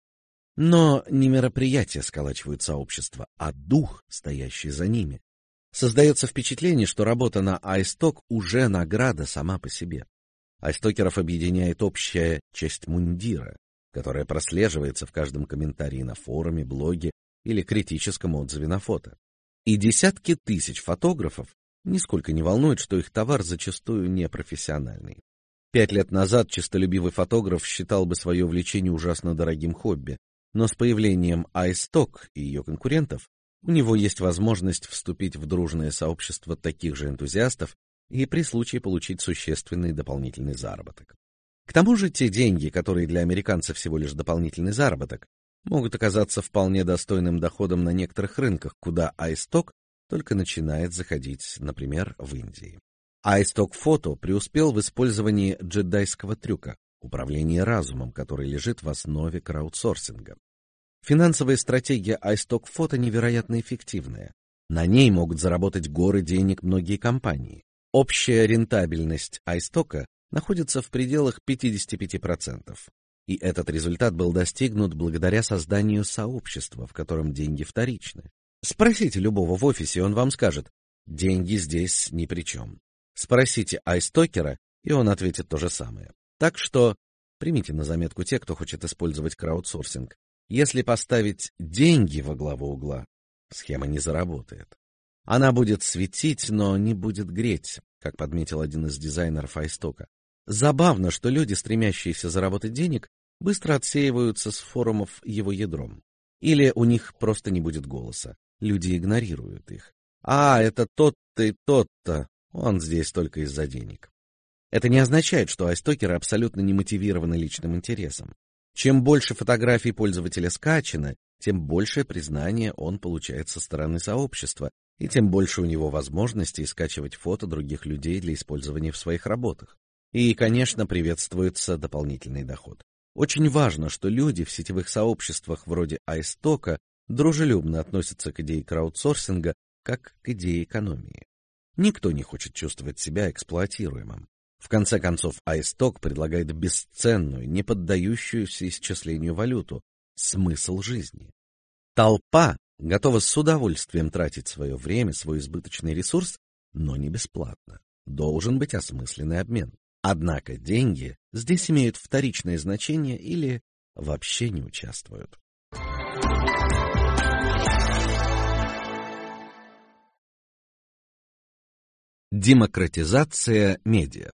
Но не мероприятия сколачивают сообщество, а дух, стоящий за ними. Создается впечатление, что работа на iStock уже награда сама по себе. Айстокеров объединяет общая честь мундира, которая прослеживается в каждом комментарии на форуме, блоге или критическом отзыве на фото. И десятки тысяч фотографов нисколько не волнует, что их товар зачастую непрофессиональный. 5 лет назад честолюбивый фотограф считал бы свое увлечение ужасно дорогим хобби, но с появлением iStock и ее конкурентов у него есть возможность вступить в дружное сообщество таких же энтузиастов и при случае получить существенный дополнительный заработок. К тому же те деньги, которые для американцев всего лишь дополнительный заработок, могут оказаться вполне достойным доходом на некоторых рынках, куда iStock только начинает заходить, например, в Индии. iStock Photo преуспел в использовании джедайского трюка, управления разумом, который лежит в основе краудсорсинга. Финансовая стратегия iStock Photo невероятно эффективная. На ней могут заработать горы денег многие компании. Общая рентабельность iStock находится в пределах 55%. И этот результат был достигнут благодаря созданию сообщества, в котором деньги вторичны. Спросите любого в офисе, и он вам скажет: деньги здесь ни при чем. Спросите айстокера, и он ответит то же самое. Так что примите на заметку те, кто хочет использовать краудсорсинг. Если поставить деньги во главу угла, схема не заработает. Она будет светить, но не будет греть, как подметил один из дизайнеров айстока. Забавно, что люди, стремящиеся заработать денег, быстро отсеиваются с форумов его ядром. Или у них просто не будет голоса. Люди игнорируют их. Это тот-то и тот-то, он здесь только из-за денег. Это не означает, что айстокеры абсолютно не мотивированы личным интересом. Чем больше фотографий пользователя скачано, тем большее признание он получает со стороны сообщества, и тем больше у него возможностей скачивать фото других людей для использования в своих работах. И, конечно, приветствуется дополнительный доход. Очень важно, что люди в сетевых сообществах вроде айстока дружелюбно относятся к идее краудсорсинга как к идее экономии. Никто не хочет чувствовать себя эксплуатируемым. В конце концов, айсток предлагает бесценную, не поддающуюся исчислению валюту — смысл жизни. Толпа готова с удовольствием тратить свое время, свой избыточный ресурс, но не бесплатно. Должен быть осмысленный обмен. Однако деньги здесь имеют вторичное значение или вообще не участвуют. Демократизация медиа.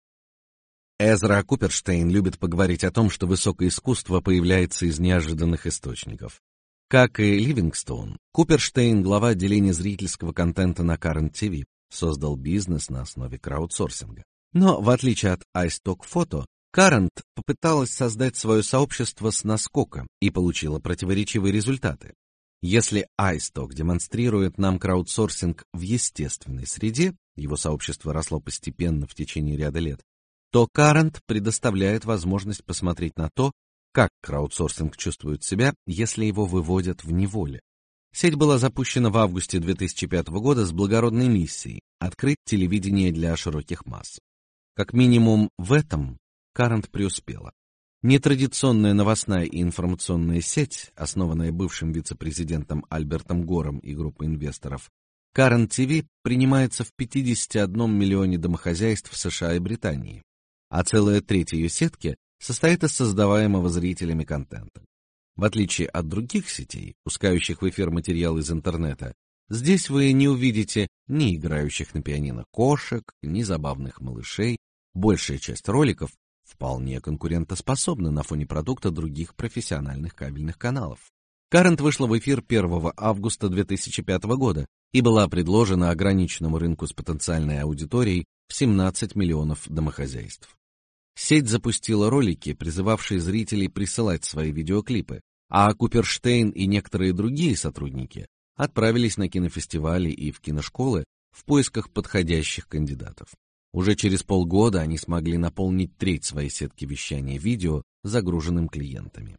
Эзра Куперштейн любит поговорить о том, что высокое искусство появляется из неожиданных источников. Как и Ливингстоун, Куперштейн, глава отделения зрительского контента на Current TV, создал бизнес на основе краудсорсинга. Но, в отличие от iStock Photo, Current попыталась создать свое сообщество с наскока и получила противоречивые результаты. Если iStock демонстрирует нам краудсорсинг в естественной среде, его сообщество росло постепенно в течение ряда лет, то Current предоставляет возможность посмотреть на то, как краудсорсинг чувствует себя, если его выводят в неволе. Сеть была запущена в августе 2005 года с благородной миссией открыть телевидение для широких масс. Как минимум в этом Current преуспела. Нетрадиционная новостная и информационная сеть, основанная бывшим вице-президентом Альбертом Гором и группой инвесторов, Current TV принимается в 51 миллионе домохозяйств США и Британии, а целая треть ее сетки состоит из создаваемого зрителями контента. В отличие от других сетей, пускающих в эфир материал из интернета, здесь вы не увидите ни играющих на пианино кошек, ни забавных малышей. Большая часть роликов вполне конкурентоспособна на фоне продукта других профессиональных кабельных каналов. Current вышла в эфир 1 августа 2005 года и была предложена ограниченному рынку с потенциальной аудиторией в 17 миллионов домохозяйств. Сеть запустила ролики, призывавшие зрителей присылать свои видеоклипы, а Куперштейн и некоторые другие сотрудники отправились на кинофестивали и в киношколы в поисках подходящих кандидатов. Уже через полгода они смогли наполнить треть своей сетки вещания видео загруженным клиентами.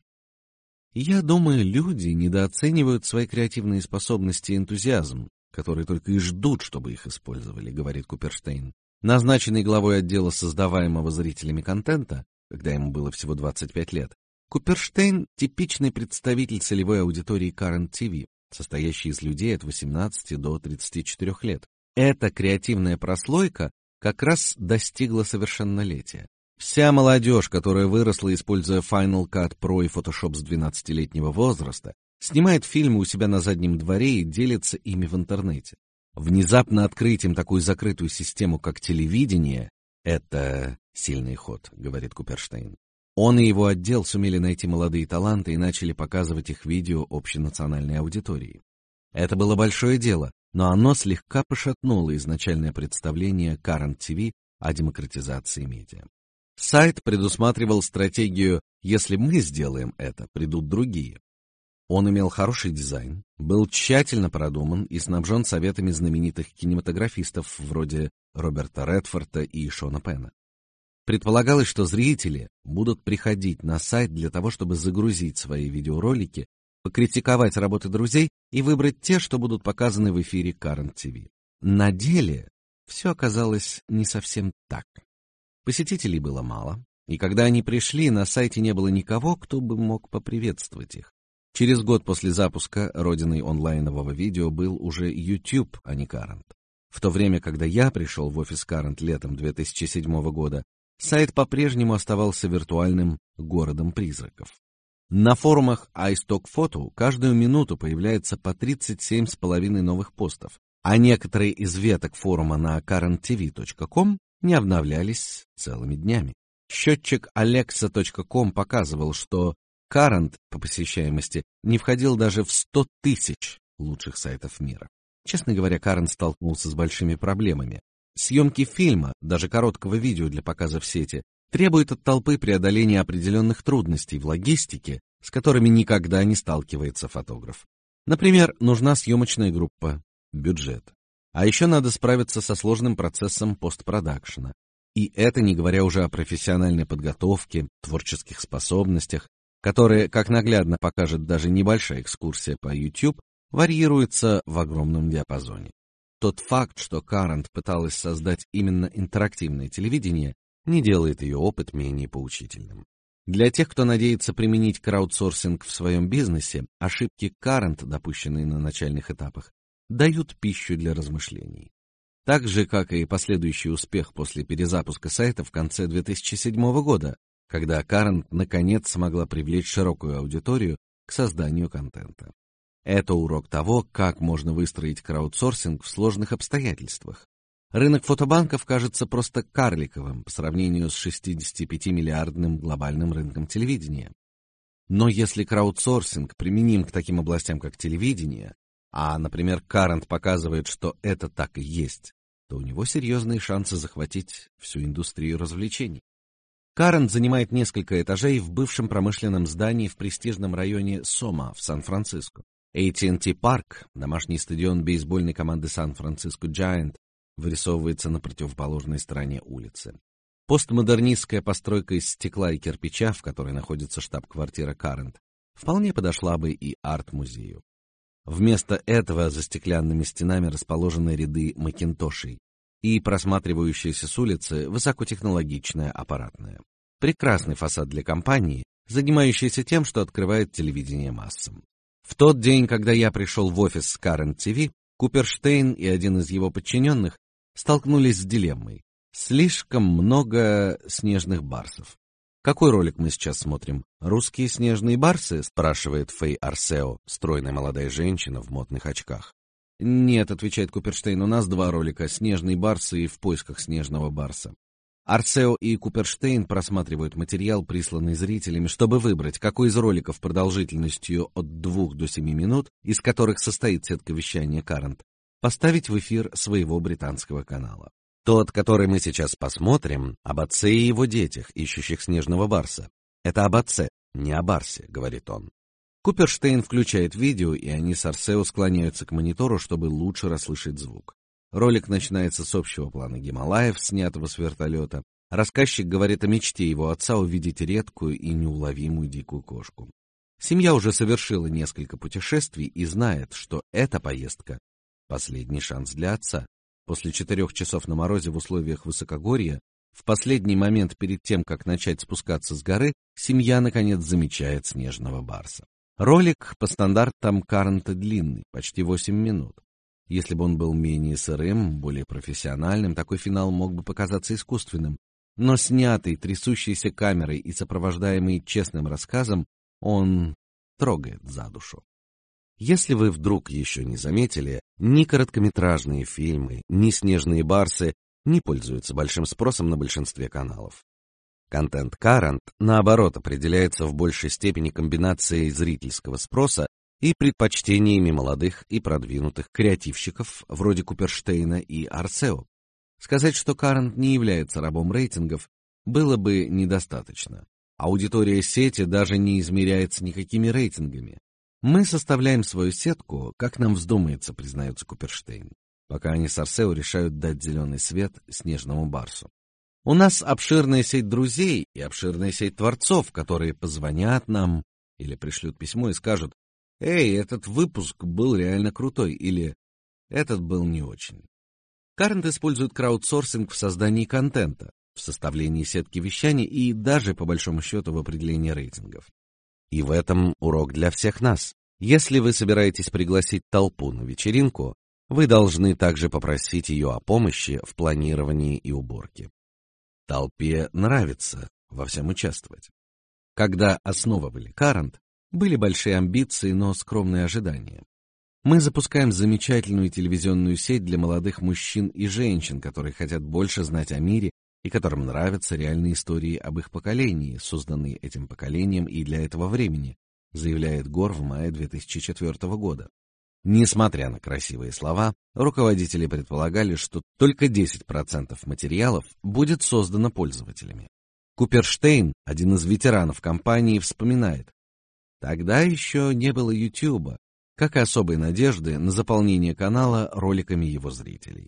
Я думаю, люди недооценивают свои креативные способности и энтузиазм, которые только и ждут, чтобы их использовали, говорит Куперштейн. Назначенный главой отдела создаваемого зрителями контента, когда ему было всего 25 лет, Куперштейн — типичный представитель целевой аудитории Current TV, состоящей из людей от 18 до 34 лет. Эта креативная прослойка как раз достигла совершеннолетия. Вся молодежь, которая выросла, используя Final Cut Pro и Photoshop с 12-летнего возраста, снимает фильмы у себя на заднем дворе и делится ими в интернете. Внезапно открыть им такую закрытую систему, как телевидение, это сильный ход, говорит Куперштейн. Он и его отдел сумели найти молодые таланты и начали показывать их видео общенациональной аудитории. Это было большое дело, но оно слегка пошатнуло изначальное представление Current TV о демократизации медиа. Сайт предусматривал стратегию «если мы сделаем это, придут другие». Он имел хороший дизайн, был тщательно продуман и снабжен советами знаменитых кинематографистов вроде Роберта Редфорда и Шона Пенна. Предполагалось, что зрители будут приходить на сайт для того, чтобы загрузить свои видеоролики, покритиковать работы друзей и выбрать те, что будут показаны в эфире Current TV. На деле все оказалось не совсем так. Посетителей было мало, и когда они пришли, на сайте не было никого, кто бы мог поприветствовать их. Через год после запуска родиной онлайнового видео был уже YouTube, а не Current. В то время, когда я пришел в офис Current летом 2007 года, сайт по-прежнему оставался виртуальным городом призраков. На форумах iStockPhoto каждую минуту появляется по 37,5 новых постов, а некоторые из веток форума на currenttv.com не обновлялись целыми днями. Счетчик alexa.com показывал, что Current по посещаемости не входил даже в 100 тысяч лучших сайтов мира. Честно говоря, Current столкнулся с большими проблемами. Съемки фильма, даже короткого видео для показа в сети, требуют от толпы преодоления определенных трудностей в логистике, с которыми никогда не сталкивается фотограф. Например, нужна съемочная группа, бюджет. А еще надо справиться со сложным процессом постпродакшена. И это не говоря уже о профессиональной подготовке, творческих способностях, которые, как наглядно покажет даже небольшая экскурсия по YouTube, варьируются в огромном диапазоне. Тот факт, что Current пыталась создать именно интерактивное телевидение, не делает ее опыт менее поучительным. Для тех, кто надеется применить краудсорсинг в своем бизнесе, ошибки Current, допущенные на начальных этапах, дают пищу для размышлений. Так же, как и последующий успех после перезапуска сайта в конце 2007 года, когда Current наконец смогла привлечь широкую аудиторию к созданию контента. Это урок того, как можно выстроить краудсорсинг в сложных обстоятельствах. Рынок фотобанков кажется просто карликовым по сравнению с 65-миллиардным глобальным рынком телевидения. Но если краудсорсинг применим к таким областям, как телевидение, а, например, Current показывает, что это так и есть, то у него серьезные шансы захватить всю индустрию развлечений. Current занимает несколько этажей в бывшем промышленном здании в престижном районе Сома в Сан-Франциско. AT&T Park, домашний стадион бейсбольной команды Сан-Франциско Giant, вырисовывается на противоположной стороне улицы. Постмодернистская постройка из стекла и кирпича, в которой находится штаб-квартира Current, вполне подошла бы и арт-музею. Вместо этого за стеклянными стенами расположены ряды макинтошей и просматривающаяся с улицы высокотехнологичная аппаратная. Прекрасный фасад для компании, занимающейся тем, что открывает телевидение массам. В тот день, когда я пришел в офис Current TV, Куперштейн и один из его подчиненных столкнулись с дилеммой: слишком много снежных барсов. Какой ролик мы сейчас смотрим? Русские снежные барсы? Спрашивает Фэй Арсео, стройная молодая женщина в модных очках. Нет, отвечает Куперштейн, у нас два ролика: снежные барсы и в поисках снежного барса. Арсео и Куперштейн просматривают материал, присланный зрителями, чтобы выбрать, какой из роликов продолжительностью от 2 до 7 минут, из которых состоит сетка вещания Current, поставить в эфир своего британского канала. Тот, который мы сейчас посмотрим, об отце и его детях, ищущих снежного барса. Это об отце, не о барсе, говорит он. Куперштейн включает видео, и они с Арсео склоняются к монитору, чтобы лучше расслышать звук. Ролик начинается с общего плана Гималаев, снятого с вертолета. Рассказчик говорит о мечте его отца увидеть редкую и неуловимую дикую кошку. Семья уже совершила несколько путешествий и знает, что эта поездка — последний шанс для отца. После 4 часов на морозе в условиях высокогорья, в последний момент перед тем, как начать спускаться с горы, семья наконец замечает снежного барса. Ролик по стандартам Current длинный, почти 8 минут. Если бы он был менее сырым, более профессиональным, такой финал мог бы показаться искусственным, но снятый трясущейся камерой и сопровождаемый честным рассказом, он трогает за душу. Если вы вдруг еще не заметили, ни короткометражные фильмы, ни снежные барсы не пользуются большим спросом на большинстве каналов. Контент Current, наоборот, определяется в большей степени комбинацией зрительского спроса и предпочтениями молодых и продвинутых креативщиков вроде Куперштейна и Арсео. Сказать, что Current не является рабом рейтингов, было бы недостаточно. Аудитория сети даже не измеряется никакими рейтингами. Мы составляем свою сетку, как нам вздумается, признается Куперштейн, пока они с Арсео решают дать зеленый свет снежному барсу. У нас обширная сеть друзей и обширная сеть творцов, которые позвонят нам или пришлют письмо и скажут: «Эй, этот выпуск был реально крутой» или «этот был не очень». Current использует краудсорсинг в создании контента, в составлении сетки вещания и даже, по большому счету, в определении рейтингов. И в этом урок для всех нас. Если вы собираетесь пригласить толпу на вечеринку, Вы должны также попросить ее о помощи в планировании и уборке. Толпе нравится во всем участвовать. Когда основывали Current, были большие амбиции, но скромные ожидания. Мы запускаем замечательную телевизионную сеть для молодых мужчин и женщин, которые хотят больше знать о мире и которым нравятся реальные истории об их поколении, созданные этим поколением и для этого времени, заявляет Гор в мае 2004 года. Несмотря на красивые слова, руководители предполагали, что только 10% материалов будет создано пользователями. Куперштейн, один из ветеранов компании, вспоминает: «Тогда еще не было YouTube, как и особой надежды на заполнение канала роликами его зрителей».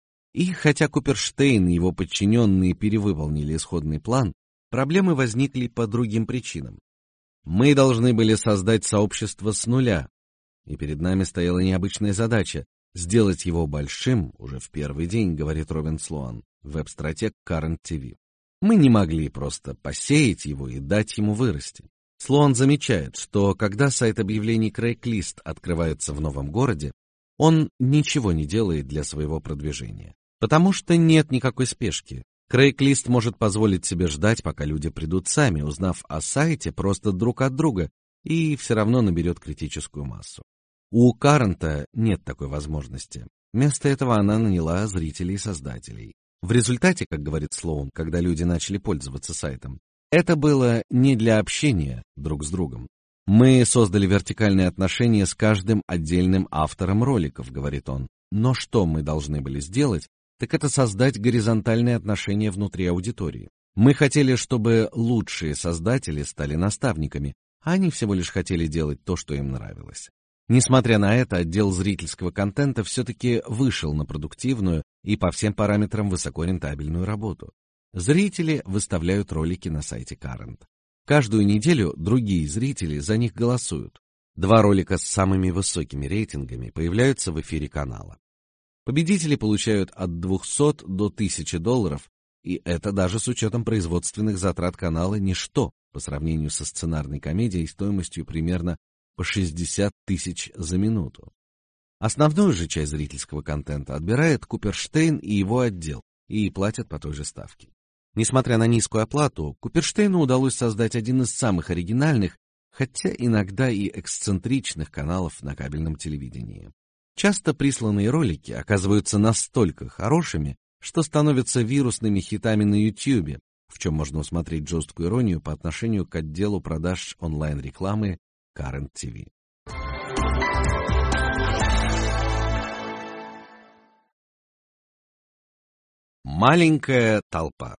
И хотя Куперштейн и его подчиненные перевыполнили исходный план, проблемы возникли по другим причинам. Мы должны были создать сообщество с нуля, и перед нами стояла необычная задача — сделать его большим уже в первый день, говорит Робин Слоан, веб-стратег Current TV. Мы не могли просто посеять его и дать ему вырасти. Слоан замечает, что когда сайт объявлений Craigslist открывается в новом городе, он ничего не делает для своего продвижения, потому что нет никакой спешки. Craigslist может позволить себе ждать, пока люди придут сами, узнав о сайте просто друг от друга, и все равно наберет критическую массу. У Current нет такой возможности. Вместо этого она наняла зрителей и создателей. В результате, как говорит Слоун, когда люди начали пользоваться сайтом, это было не для общения друг с другом. Мы создали вертикальные отношения с каждым отдельным автором роликов, говорит он. Но что мы должны были сделать, так это создать горизонтальные отношения внутри аудитории. Мы хотели, чтобы лучшие создатели стали наставниками, а они всего лишь хотели делать то, что им нравилось. Несмотря на это, отдел зрительского контента все-таки вышел на продуктивную и по всем параметрам высокорентабельную работу. Зрители выставляют ролики на сайте Current. Каждую неделю другие зрители за них голосуют. 2 ролика с самыми высокими рейтингами появляются в эфире канала. Победители получают от 200 до 1000 долларов, и это даже с учетом производственных затрат канала ничто по сравнению со сценарной комедией стоимостью примерно по 60 тысяч за минуту. Основную же часть зрительского контента отбирает Куперштейн и его отдел, и платят по той же ставке. Несмотря на низкую оплату, Куперштейну удалось создать один из самых оригинальных, хотя иногда и эксцентричных каналов на кабельном телевидении. Часто присланные ролики оказываются настолько хорошими, что становятся вирусными хитами на YouTube, в чем можно усмотреть жесткую иронию по отношению к отделу продаж онлайн-рекламы Current TV. Маленькая толпа.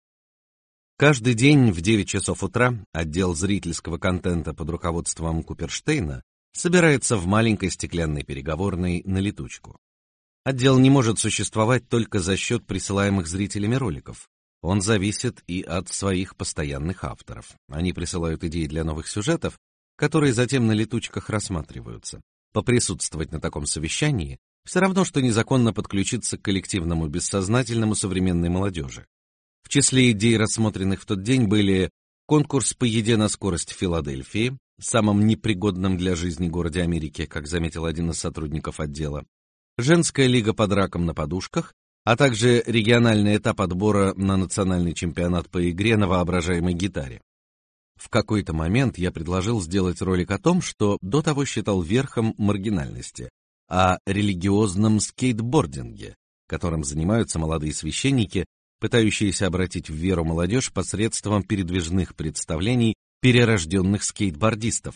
Каждый день в 9 часов утра отдел зрительского контента под руководством Куперштейна собирается в маленькой стеклянной переговорной на летучку. Отдел не может существовать только за счет присылаемых зрителями роликов. Он зависит и от своих постоянных авторов. Они присылают идеи для новых сюжетов, которые затем на летучках рассматриваются. Поприсутствовать на таком совещании все равно, что незаконно подключиться к коллективному бессознательному современной молодежи. В числе идей, рассмотренных в тот день, были конкурс по еде на скорость в Филадельфии, самом непригодном для жизни городе Америки, как заметил один из сотрудников отдела, женская лига под раком на подушках, а также региональный этап отбора на национальный чемпионат по игре на воображаемой гитаре. В какой-то момент я предложил сделать ролик о том, что до того считал верхом маргинальности, о религиозном скейтбординге, которым занимаются молодые священники, пытающиеся обратить в веру молодежь посредством передвижных представлений перерожденных скейтбордистов.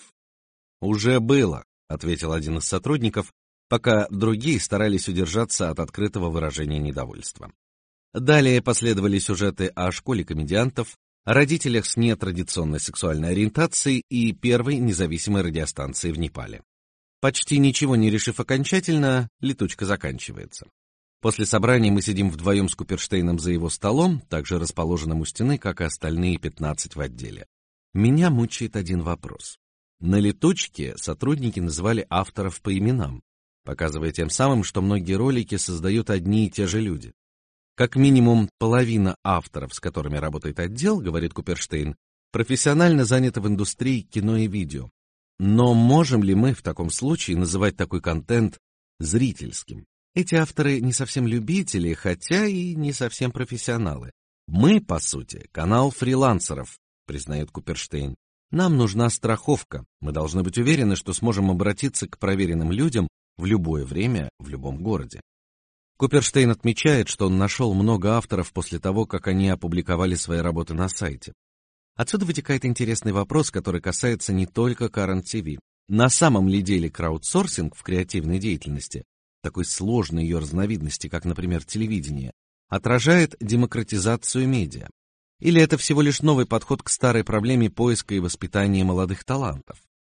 «Уже было», — ответил один из сотрудников, пока другие старались удержаться от открытого выражения недовольства. Далее последовали сюжеты о школе комедиантов, о родителях с нетрадиционной сексуальной ориентацией и первой независимой радиостанции в Непале. Почти ничего не решив окончательно, летучка заканчивается. После собрания мы сидим вдвоем с Куперштейном за его столом, также расположенным у стены, как и остальные 15 в отделе. Меня мучает один вопрос. На летучке сотрудники называли авторов по именам, показывая тем самым, что многие ролики создают одни и те же люди. Как минимум половина авторов, с которыми работает отдел, говорит Куперштейн, профессионально занята в индустрии кино и видео. Но можем ли мы в таком случае называть такой контент зрительским? Эти авторы не совсем любители, хотя и не совсем профессионалы. Мы, по сути, канал фрилансеров, признает Куперштейн. Нам нужна страховка. Мы должны быть уверены, что сможем обратиться к проверенным людям в любое время, в любом городе. Куперштейн отмечает, что он нашел много авторов после того, как они опубликовали свои работы на сайте. Отсюда вытекает интересный вопрос, который касается не только Current TV. На самом ли деле краудсорсинг в креативной деятельности, такой сложной ее разновидности, как, например, телевидение, отражает демократизацию медиа? Или это всего лишь новый подход к старой проблеме поиска и воспитания молодых талантов?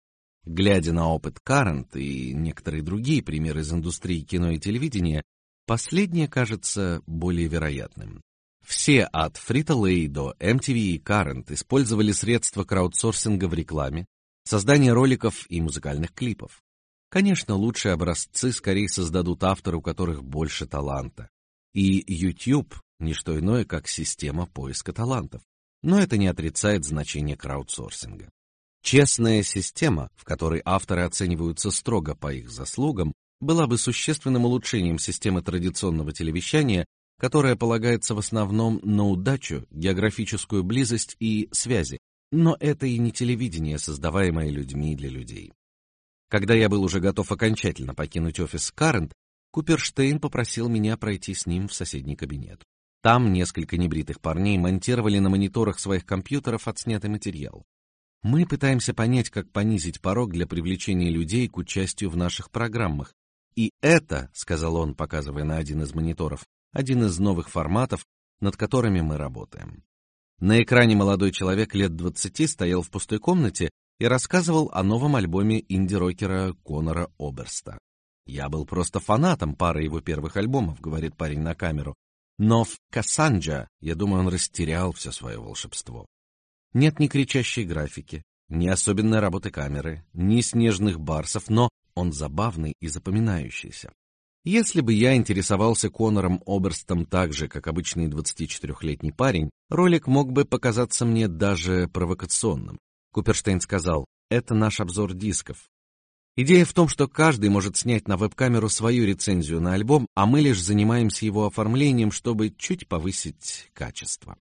Глядя на опыт Current и некоторые другие примеры из индустрии кино и телевидения, последнее кажется более вероятным. Все от Frito-Lay до MTV и Current использовали средства краудсорсинга в рекламе, создании роликов и музыкальных клипов. Конечно, лучшие образцы скорее создадут авторы, у которых больше таланта. И YouTube — не что иное, как система поиска талантов. Но это не отрицает значение краудсорсинга. Честная система, в которой авторы оцениваются строго по их заслугам, была бы существенным улучшением системы традиционного телевещания, которая полагается в основном на удачу, географическую близость и связи. Но это и не телевидение, создаваемое людьми для людей. Когда я был уже готов окончательно покинуть офис Current, Куперштейн попросил меня пройти с ним в соседний кабинет. Там несколько небритых парней монтировали на мониторах своих компьютеров отснятый материал. Мы пытаемся понять, как понизить порог для привлечения людей к участию в наших программах. И это, сказал он, показывая на один из мониторов, один из новых форматов, над которыми мы работаем. На экране молодой человек лет 20 стоял в пустой комнате и рассказывал о новом альбоме инди-рокера Конора Оберста. «Я был просто фанатом пары его первых альбомов», — говорит парень на камеру. «Но в Кассанджа, я думаю, он растерял все свое волшебство. Нет ни кричащей графики, ни особенной работы камеры, ни снежных барсов, но он забавный и запоминающийся. Если бы я интересовался Конором Оберстом так же, как обычный 24-летний парень, ролик мог бы показаться мне даже провокационным». Куперштейн сказал: «Это наш обзор дисков. Идея в том, что каждый может снять на веб-камеру свою рецензию на альбом, а мы лишь занимаемся его оформлением, чтобы чуть повысить качество».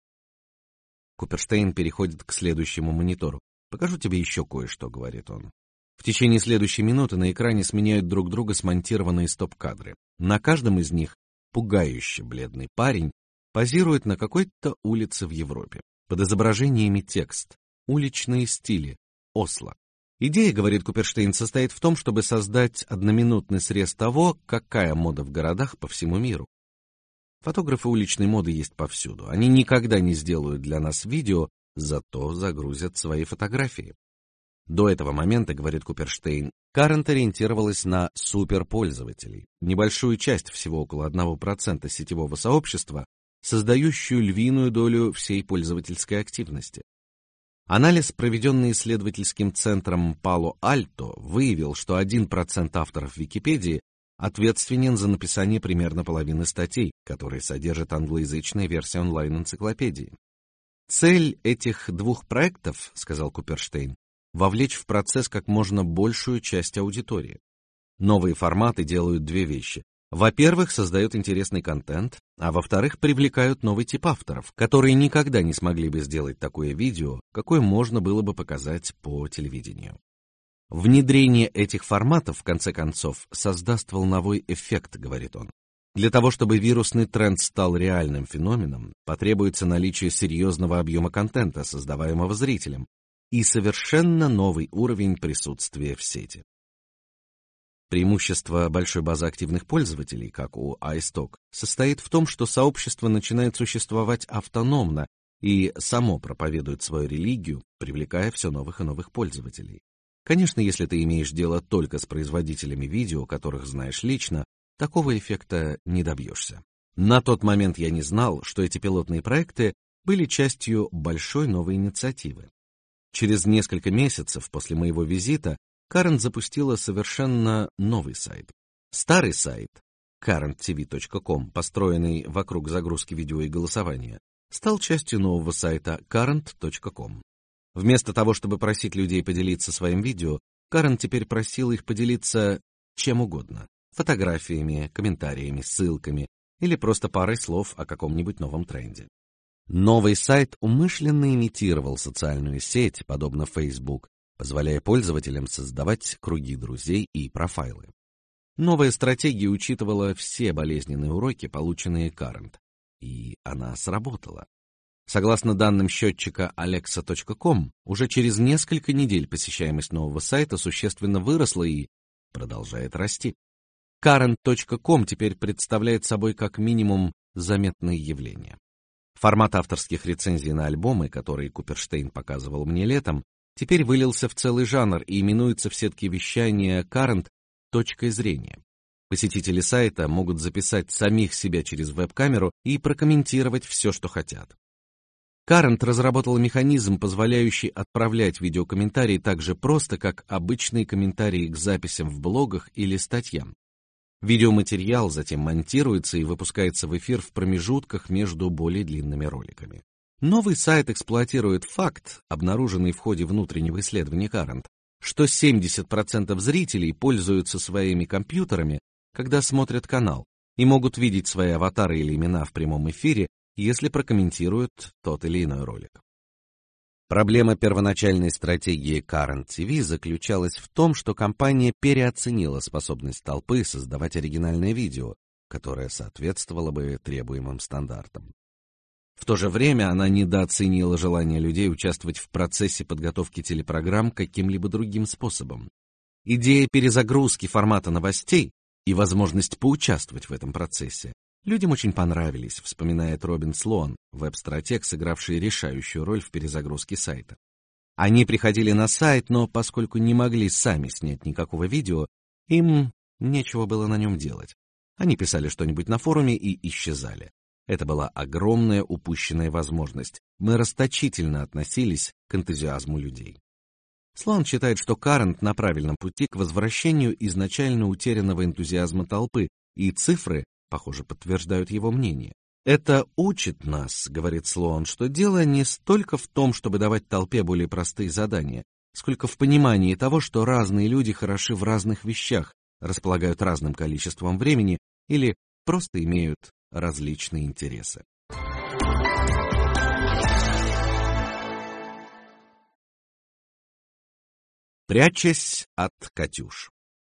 Куперштейн переходит к следующему монитору. «Покажу тебе еще кое-что», — говорит он. В течение следующей минуты на экране сменяют друг друга смонтированные стоп-кадры. На каждом из них пугающе бледный парень позирует на какой-то улице в Европе. Под изображениями текст: «Уличные стили. Осло». Идея, говорит Куперштейн, состоит в том, чтобы создать одноминутный срез того, какая мода в городах по всему миру. Фотографы уличной моды есть повсюду. Они никогда не сделают для нас видео, зато загрузят свои фотографии. До этого момента, говорит Куперштейн, Current ориентировалась на суперпользователей, небольшую часть, всего около 1% сетевого сообщества, создающую львиную долю всей пользовательской активности. Анализ, проведенный исследовательским центром Пало-Альто, выявил, что 1% авторов Википедии ответственен за написание примерно половины статей, которые содержат англоязычная версия онлайн-энциклопедии. Цель этих двух проектов, сказал Куперштейн, вовлечь в процесс как можно большую часть аудитории. Новые форматы делают две вещи. Во-первых, создают интересный контент, а во-вторых, привлекают новый тип авторов, которые никогда не смогли бы сделать такое видео, какое можно было бы показать по телевидению. Внедрение этих форматов, в конце концов, создаст волновой эффект, говорит он. Для того, чтобы вирусный тренд стал реальным феноменом, потребуется наличие серьезного объема контента, создаваемого зрителем, и совершенно новый уровень присутствия в сети. Преимущество большой базы активных пользователей, как у iStock, состоит в том, что сообщество начинает существовать автономно и само проповедует свою религию, привлекая все новых и новых пользователей. Конечно, если ты имеешь дело только с производителями видео, которых знаешь лично, такого эффекта не добьешься. На тот момент я не знал, что эти пилотные проекты были частью большой новой инициативы. Через несколько месяцев после моего визита Current запустила совершенно новый сайт. Старый сайт, currenttv.com, построенный вокруг загрузки видео и голосования, стал частью нового сайта current.com. Вместо того, чтобы просить людей поделиться своим видео, Current теперь просила их поделиться чем угодно. фотографиями, комментариями, ссылками или просто парой слов о каком-нибудь новом тренде. Новый сайт умышленно имитировал социальную сеть, подобно Facebook, позволяя пользователям создавать круги друзей и профайлы. Новая стратегия учитывала все болезненные уроки, полученные Current, и она сработала. Согласно данным счетчика Alexa.com, уже через несколько недель посещаемость нового сайта существенно выросла и продолжает расти. Current.com теперь представляет собой как минимум заметное явление. Формат авторских рецензий на альбомы, которые Куперштейн показывал мне летом, теперь вылился в целый жанр и именуется в сетке вещания Current точкой зрения. Посетители сайта могут записать самих себя через веб-камеру и прокомментировать все, что хотят. Current разработал механизм, позволяющий отправлять видеокомментарии так же просто, как обычные комментарии к записям в блогах или статьям. Видеоматериал затем монтируется и выпускается в эфир в промежутках между более длинными роликами. Новый сайт эксплуатирует факт, обнаруженный в ходе внутреннего исследования Current, что 70% зрителей пользуются своими компьютерами, когда смотрят канал, и могут видеть свои аватары или имена в прямом эфире, если прокомментируют тот или иной ролик. Проблема первоначальной стратегии Current TV заключалась в том, что компания переоценила способность толпы создавать оригинальное видео, которое соответствовало бы требуемым стандартам. В то же время она недооценила желание людей участвовать в процессе подготовки телепрограмм каким-либо другим способом. Идея перезагрузки формата новостей и возможность поучаствовать в этом процессе людям очень понравились, вспоминает Робин Слоан, веб-стратег, сыгравший решающую роль в перезагрузке сайта. Они приходили на сайт, но поскольку не могли сами снять никакого видео, им нечего было на нем делать. Они писали что-нибудь на форуме и исчезали. Это была огромная упущенная возможность. Мы расточительно относились к энтузиазму людей. Слоан считает, что Current на правильном пути к возвращению изначально утерянного энтузиазма толпы, и цифры, похоже, подтверждают его мнение. Это учит нас, говорит Слоан, что дело не столько в том, чтобы давать толпе более простые задания, сколько в понимании того, что разные люди хороши в разных вещах, располагают разным количеством времени или просто имеют различные интересы. Прячась от «Катюш».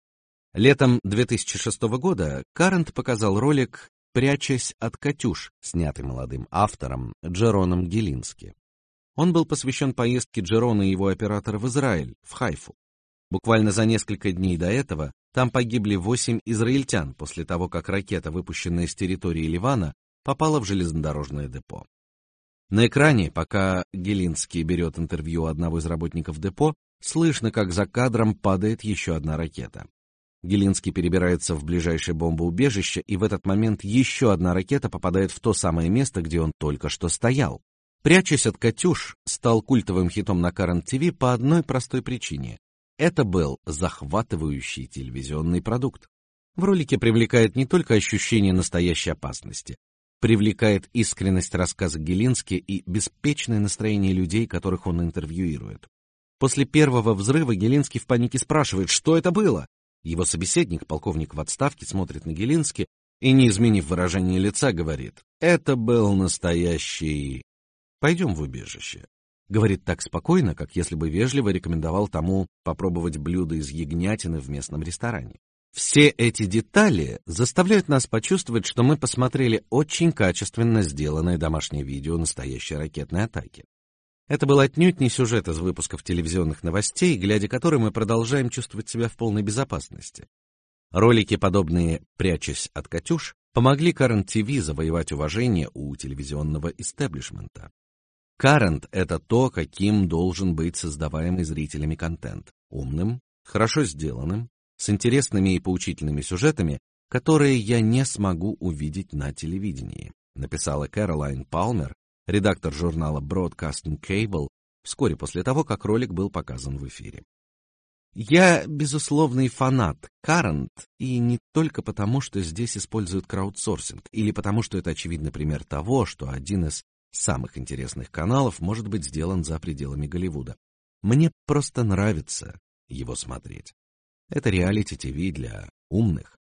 Летом 2006 года Current показал ролик «Прячась от «Катюш», снятый молодым автором Джероном Гелински. Он был посвящен поездке Джерона и его оператора в Израиль, в Хайфу. Буквально за несколько дней до этого там погибли 8 израильтян после того, как ракета, выпущенная с территории Ливана, попала в железнодорожное депо. На экране, пока Гелински берет интервью одного из работников депо, слышно, как за кадром падает еще одна ракета. Гелински перебирается в ближайшее бомбоубежище, и в этот момент еще одна ракета попадает в то самое место, где он только что стоял. «Прячась от «Катюш» стал культовым хитом на Current TV по одной простой причине. Это был захватывающий телевизионный продукт. В ролике привлекает не только ощущение настоящей опасности, привлекает искренность рассказа Гелински и беспечное настроение людей, которых он интервьюирует. После первого взрыва Гелински в панике спрашивает, что это было. Его собеседник, полковник в отставке, смотрит на Гелински и, не изменив выражение лица, говорит: «Это был настоящий... Пойдем в убежище». Говорит так спокойно, как если бы вежливо рекомендовал тому попробовать блюдо из ягнятины в местном ресторане. Все эти детали заставляют нас почувствовать, что мы посмотрели очень качественно сделанное домашнее видео настоящей ракетной атаки. Это был отнюдь не сюжет из выпусков телевизионных новостей, глядя который мы продолжаем чувствовать себя в полной безопасности. Ролики, подобные «Прячась от «Катюш», помогли Current TV завоевать уважение у телевизионного истеблишмента. Current — это то, каким должен быть создаваемый зрителями контент: умным, хорошо сделанным, с интересными и поучительными сюжетами, которые я не смогу увидеть на телевидении, написала Кэролайн Палмер, редактор журнала Broadcasting Cable, вскоре после того, как ролик был показан в эфире. Я безусловный фанат Current, и не только потому, что здесь используют краудсорсинг, или потому, что это очевидный пример того, что один из самых интересных каналов может быть сделан за пределами Голливуда. Мне просто нравится его смотреть. Это реалити-ТВ для умных,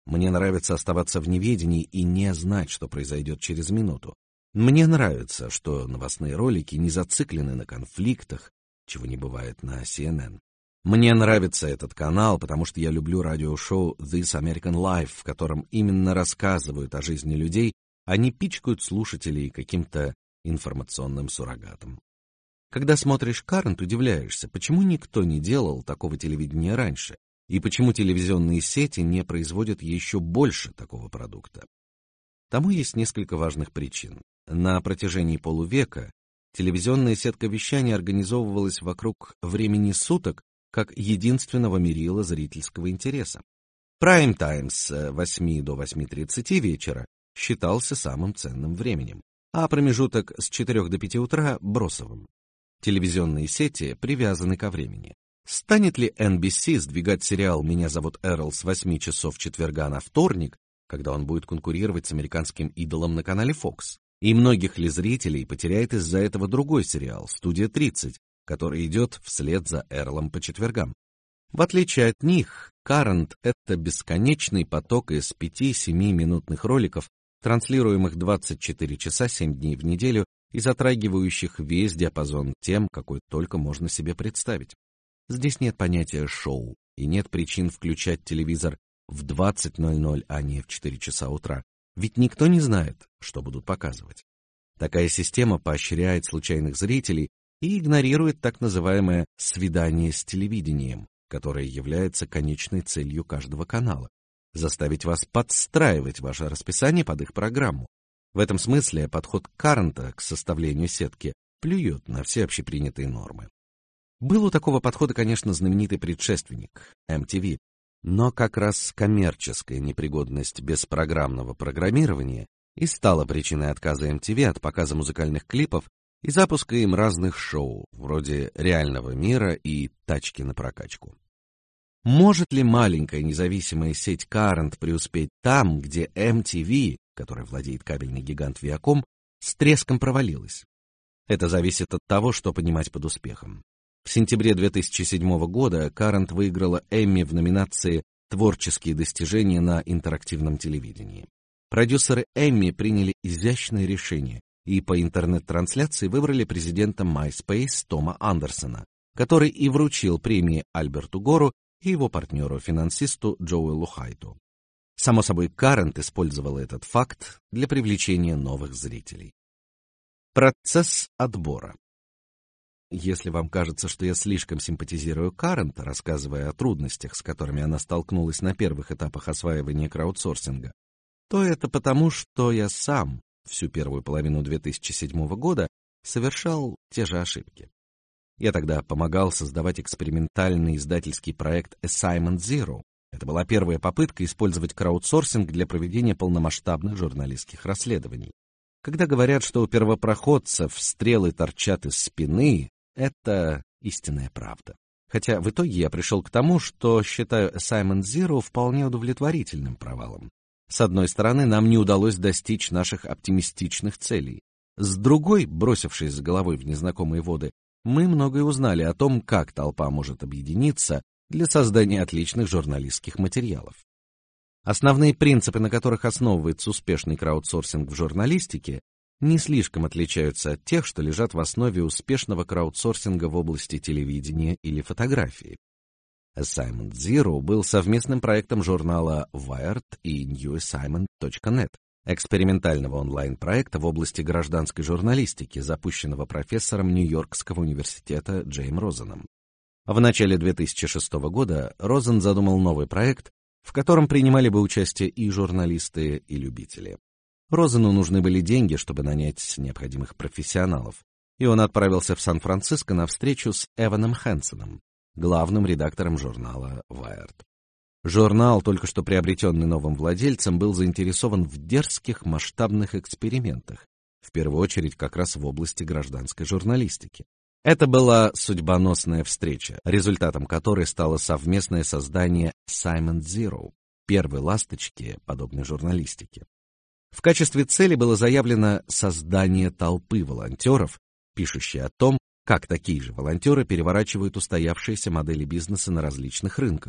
Мне нравится оставаться в неведении и не знать, что произойдет через минуту. Мне нравится, что новостные ролики не зациклены на конфликтах, чего не бывает на CNN. Мне нравится этот канал, потому что я люблю радиошоу This American Life, в котором именно рассказывают о жизни людей, а не пичкают слушателей каким-то информационным суррогатом. Когда смотришь Current, удивляешься, почему никто не делал такого телевидения раньше, и почему телевизионные сети не производят еще больше такого продукта. Тому есть несколько важных причин. На протяжении полувека телевизионная сетка вещания организовывалась вокруг времени суток как единственного мерила зрительского интереса. Прайм-тайм с 8 до 8:30 вечера считался самым ценным временем, а промежуток с 4 до 5 утра бросовым. Телевизионные сети привязаны ко времени. Станет ли NBC сдвигать сериал «Меня зовут Эрл» с 8 часов четверга на вторник, когда он будет конкурировать с американским идолом на канале Fox? И многих ли зрителей потеряет из-за этого другой сериал «Студия 30», который идет вслед за Эрлом по четвергам? В отличие от них, Current — это бесконечный поток из 5-7 минутных роликов, транслируемых 24 часа 7 дней в неделю и затрагивающих весь диапазон тем, какой только можно себе представить. Здесь нет понятия шоу и нет причин включать телевизор в 20:00, а не в 4 часа утра, ведь никто не знает, что будут показывать. Такая система поощряет случайных зрителей и игнорирует так называемое свидание с телевидением, которое является конечной целью каждого канала — заставить вас подстраивать ваше расписание под их программу. В этом смысле подход Current к составлению сетки плюет на все общепринятые нормы. Был у такого подхода, конечно, знаменитый предшественник MTV, но как раз коммерческая непригодность беспрограммного программирования и стала причиной отказа MTV от показа музыкальных клипов и запуска им разных шоу, вроде «Реального мира» и «Тачки на прокачку». Может ли маленькая независимая сеть Current преуспеть там, где MTV, которой владеет кабельный гигант Viacom, с треском провалилась? Это зависит от того, что понимать под успехом. В сентябре 2007 года Current выиграла Эмми в номинации «Творческие достижения на интерактивном телевидении». Продюсеры Эмми приняли изящное решение и по интернет-трансляции выбрали президентом MySpace Тома Андерсона, который и вручил премии Альберту Гору и его партнеру-финансисту Джоэлу Хайту. Само собой, Current использовала этот факт для привлечения новых зрителей. Процесс отбора. Если вам кажется, что я слишком симпатизирую Current, рассказывая о трудностях, с которыми она столкнулась на первых этапах осваивания краудсорсинга, то это потому, что я сам всю первую половину 2007 года совершал те же ошибки. Я тогда помогал создавать экспериментальный издательский проект Assignment Zero. Это была первая попытка использовать краудсорсинг для проведения полномасштабных журналистских расследований. Когда говорят, что у первопроходцев стрелы торчат из спины, это истинная правда. Хотя в итоге я пришел к тому, что считаю Assignment Zero вполне удовлетворительным провалом. С одной стороны, нам не удалось достичь наших оптимистичных целей. С другой, бросившись с головой в незнакомые воды, мы многое узнали о том, как толпа может объединиться для создания отличных журналистских материалов. Основные принципы, на которых основывается успешный краудсорсинг в журналистике, не слишком отличаются от тех, что лежат в основе успешного краудсорсинга в области телевидения или фотографии. Assignment Zero был совместным проектом журнала Wired и newassignment.net, экспериментального онлайн-проекта в области гражданской журналистики, запущенного профессором Нью-Йоркского университета Джейм Розеном. В начале 2006 года Розен задумал новый проект, в котором принимали бы участие и журналисты, и любители. Розену нужны были деньги, чтобы нанять необходимых профессионалов, и он отправился в Сан-Франциско на встречу с Эваном Хэнсоном, главным редактором журнала Wired. Журнал, только что приобретенный новым владельцем, был заинтересован в дерзких масштабных экспериментах, в первую очередь как раз в области гражданской журналистики. Это была судьбоносная встреча, результатом которой стало совместное создание Assignment Zero, первой ласточки подобной журналистики. В качестве цели было заявлено создание толпы волонтеров, пишущей о том, как такие же волонтеры переворачивают устоявшиеся модели бизнеса на различных рынках,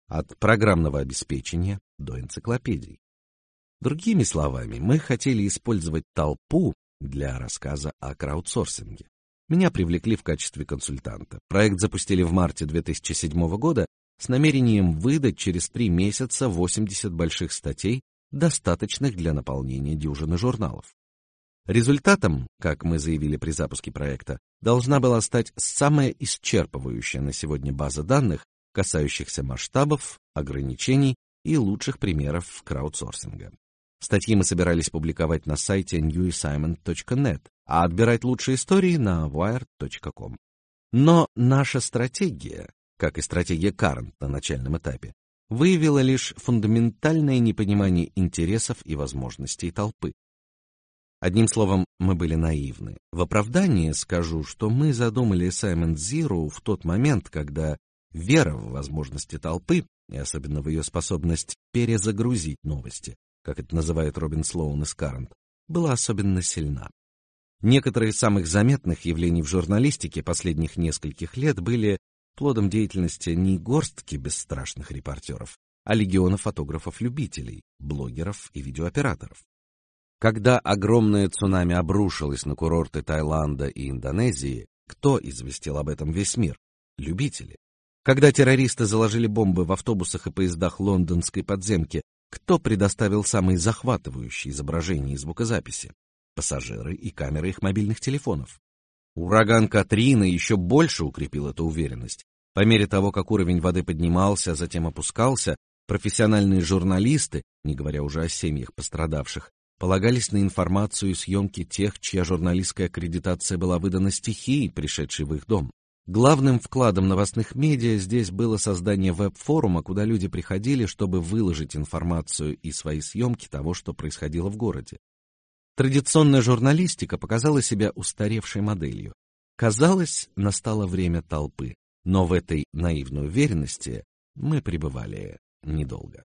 от программного обеспечения до энциклопедий. Другими словами, мы хотели использовать толпу для рассказа о краудсорсинге. Меня привлекли в качестве консультанта. Проект запустили в марте 2007 года с намерением выдать через 3 месяца 80 больших статей, достаточных для наполнения дюжины журналов. Результатом, как мы заявили при запуске проекта, должна была стать самая исчерпывающая на сегодня база данных, касающихся масштабов, ограничений и лучших примеров краудсорсинга. Статьи мы собирались публиковать на сайте newassignment.net, а отбирать лучшие истории на wired.com. Но наша стратегия, как и стратегия Current на начальном этапе, выявила лишь фундаментальное непонимание интересов и возможностей толпы. Одним словом, мы были наивны. В оправдание скажу, что мы задумали Assignment Zero в тот момент, когда вера в возможности толпы, и особенно в ее способность перезагрузить новости, как это называет Робин Слоун из Current, была особенно сильна. Некоторые из самых заметных явлений в журналистике последних нескольких лет были плодом деятельности не горстки бесстрашных репортеров, а легиона фотографов-любителей, блогеров и видеооператоров. Когда огромное цунами обрушилось на курорты Таиланда и Индонезии, кто известил об этом весь мир? Любители. Когда террористы заложили бомбы в автобусах и поездах лондонской подземки, кто предоставил самые захватывающие изображения и звукозаписи? Пассажиры и камеры их мобильных телефонов. Ураган Катрина еще больше укрепил эту уверенность. По мере того, как уровень воды поднимался, а затем опускался, профессиональные журналисты, не говоря уже о семьях пострадавших, полагались на информацию и съемки тех, чья журналистская аккредитация была выдана стихией, пришедшей в их дом. Главным вкладом новостных медиа здесь было создание веб-форума, куда люди приходили, чтобы выложить информацию и свои съемки того, что происходило в городе. Традиционная журналистика показала себя устаревшей моделью. Казалось, настало время толпы, но в этой наивной уверенности мы пребывали недолго.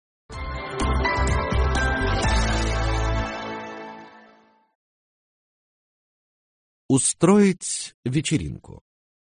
Устроить вечеринку.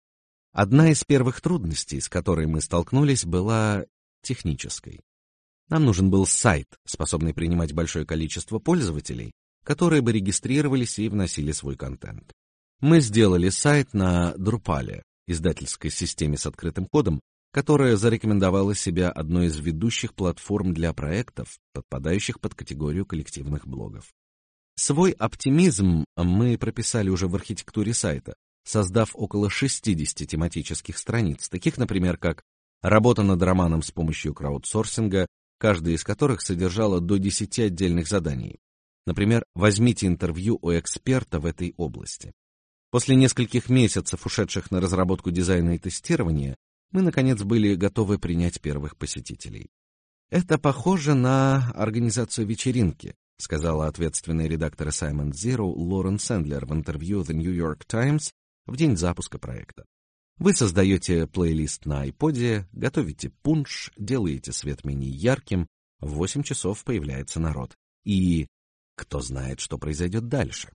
Одна из первых трудностей, с которой мы столкнулись, была технической. Нам нужен был сайт, способный принимать большое количество пользователей, которые бы регистрировались и вносили свой контент. Мы сделали сайт на Drupal, издательской системе с открытым кодом, которая зарекомендовала себя одной из ведущих платформ для проектов, подпадающих под категорию коллективных блогов. Свой оптимизм мы прописали уже в архитектуре сайта, создав около 60 тематических страниц, таких, например, как работа над романом с помощью краудсорсинга, каждая из которых содержала до 10 отдельных заданий. Например, возьмите интервью у эксперта в этой области. После нескольких месяцев, ушедших на разработку дизайна и тестирования, мы наконец были готовы принять первых посетителей. Это похоже на организацию вечеринки, сказала ответственный редактор Assignment Zero Лорен Сэндлер в интервью The New York Times в день запуска проекта. Вы создаете плейлист на iPod, готовите пунш, делаете свет менее ярким, в 8 часов появляется народ. И кто знает, что произойдет дальше.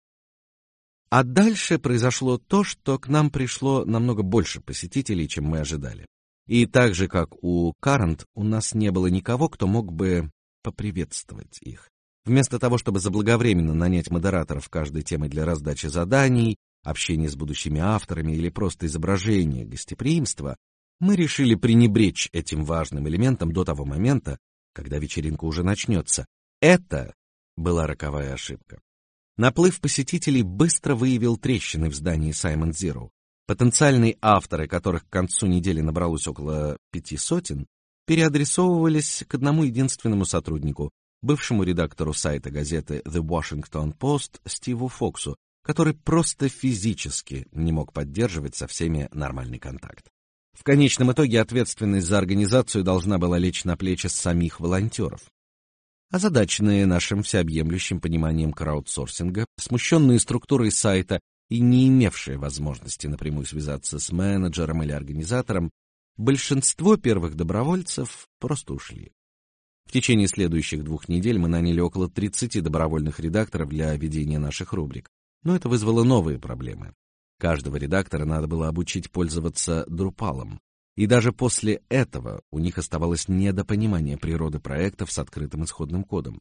А дальше произошло то, что к нам пришло намного больше посетителей, чем мы ожидали. И так же, как у Current, у нас не было никого, кто мог бы поприветствовать их. Вместо того, чтобы заблаговременно нанять модераторов каждой темы для раздачи заданий, общения с будущими авторами или просто изображения гостеприимства, мы решили пренебречь этим важным элементом до того момента, когда вечеринка уже начнется. Это была роковая ошибка. Наплыв посетителей быстро выявил трещины в здании Assignment Zero. Потенциальные авторы, которых к концу недели набралось около 500, переадресовывались к одному единственному сотруднику, бывшему редактору сайта газеты The Washington Post Стиву Фоксу, который просто физически не мог поддерживать со всеми нормальный контакт. В конечном итоге ответственность за организацию должна была лечь на плечи самих волонтеров. Озадаченные нашим всеобъемлющим пониманием краудсорсинга, смущенные структурой сайта и не имевшие возможности напрямую связаться с менеджером или организатором, большинство первых добровольцев просто ушли. В течение следующих 2 недель мы наняли около 30 добровольных редакторов для ведения наших рубрик, но это вызвало новые проблемы. Каждого редактора надо было обучить пользоваться Drupal. И даже после этого у них оставалось недопонимание природы проектов с открытым исходным кодом.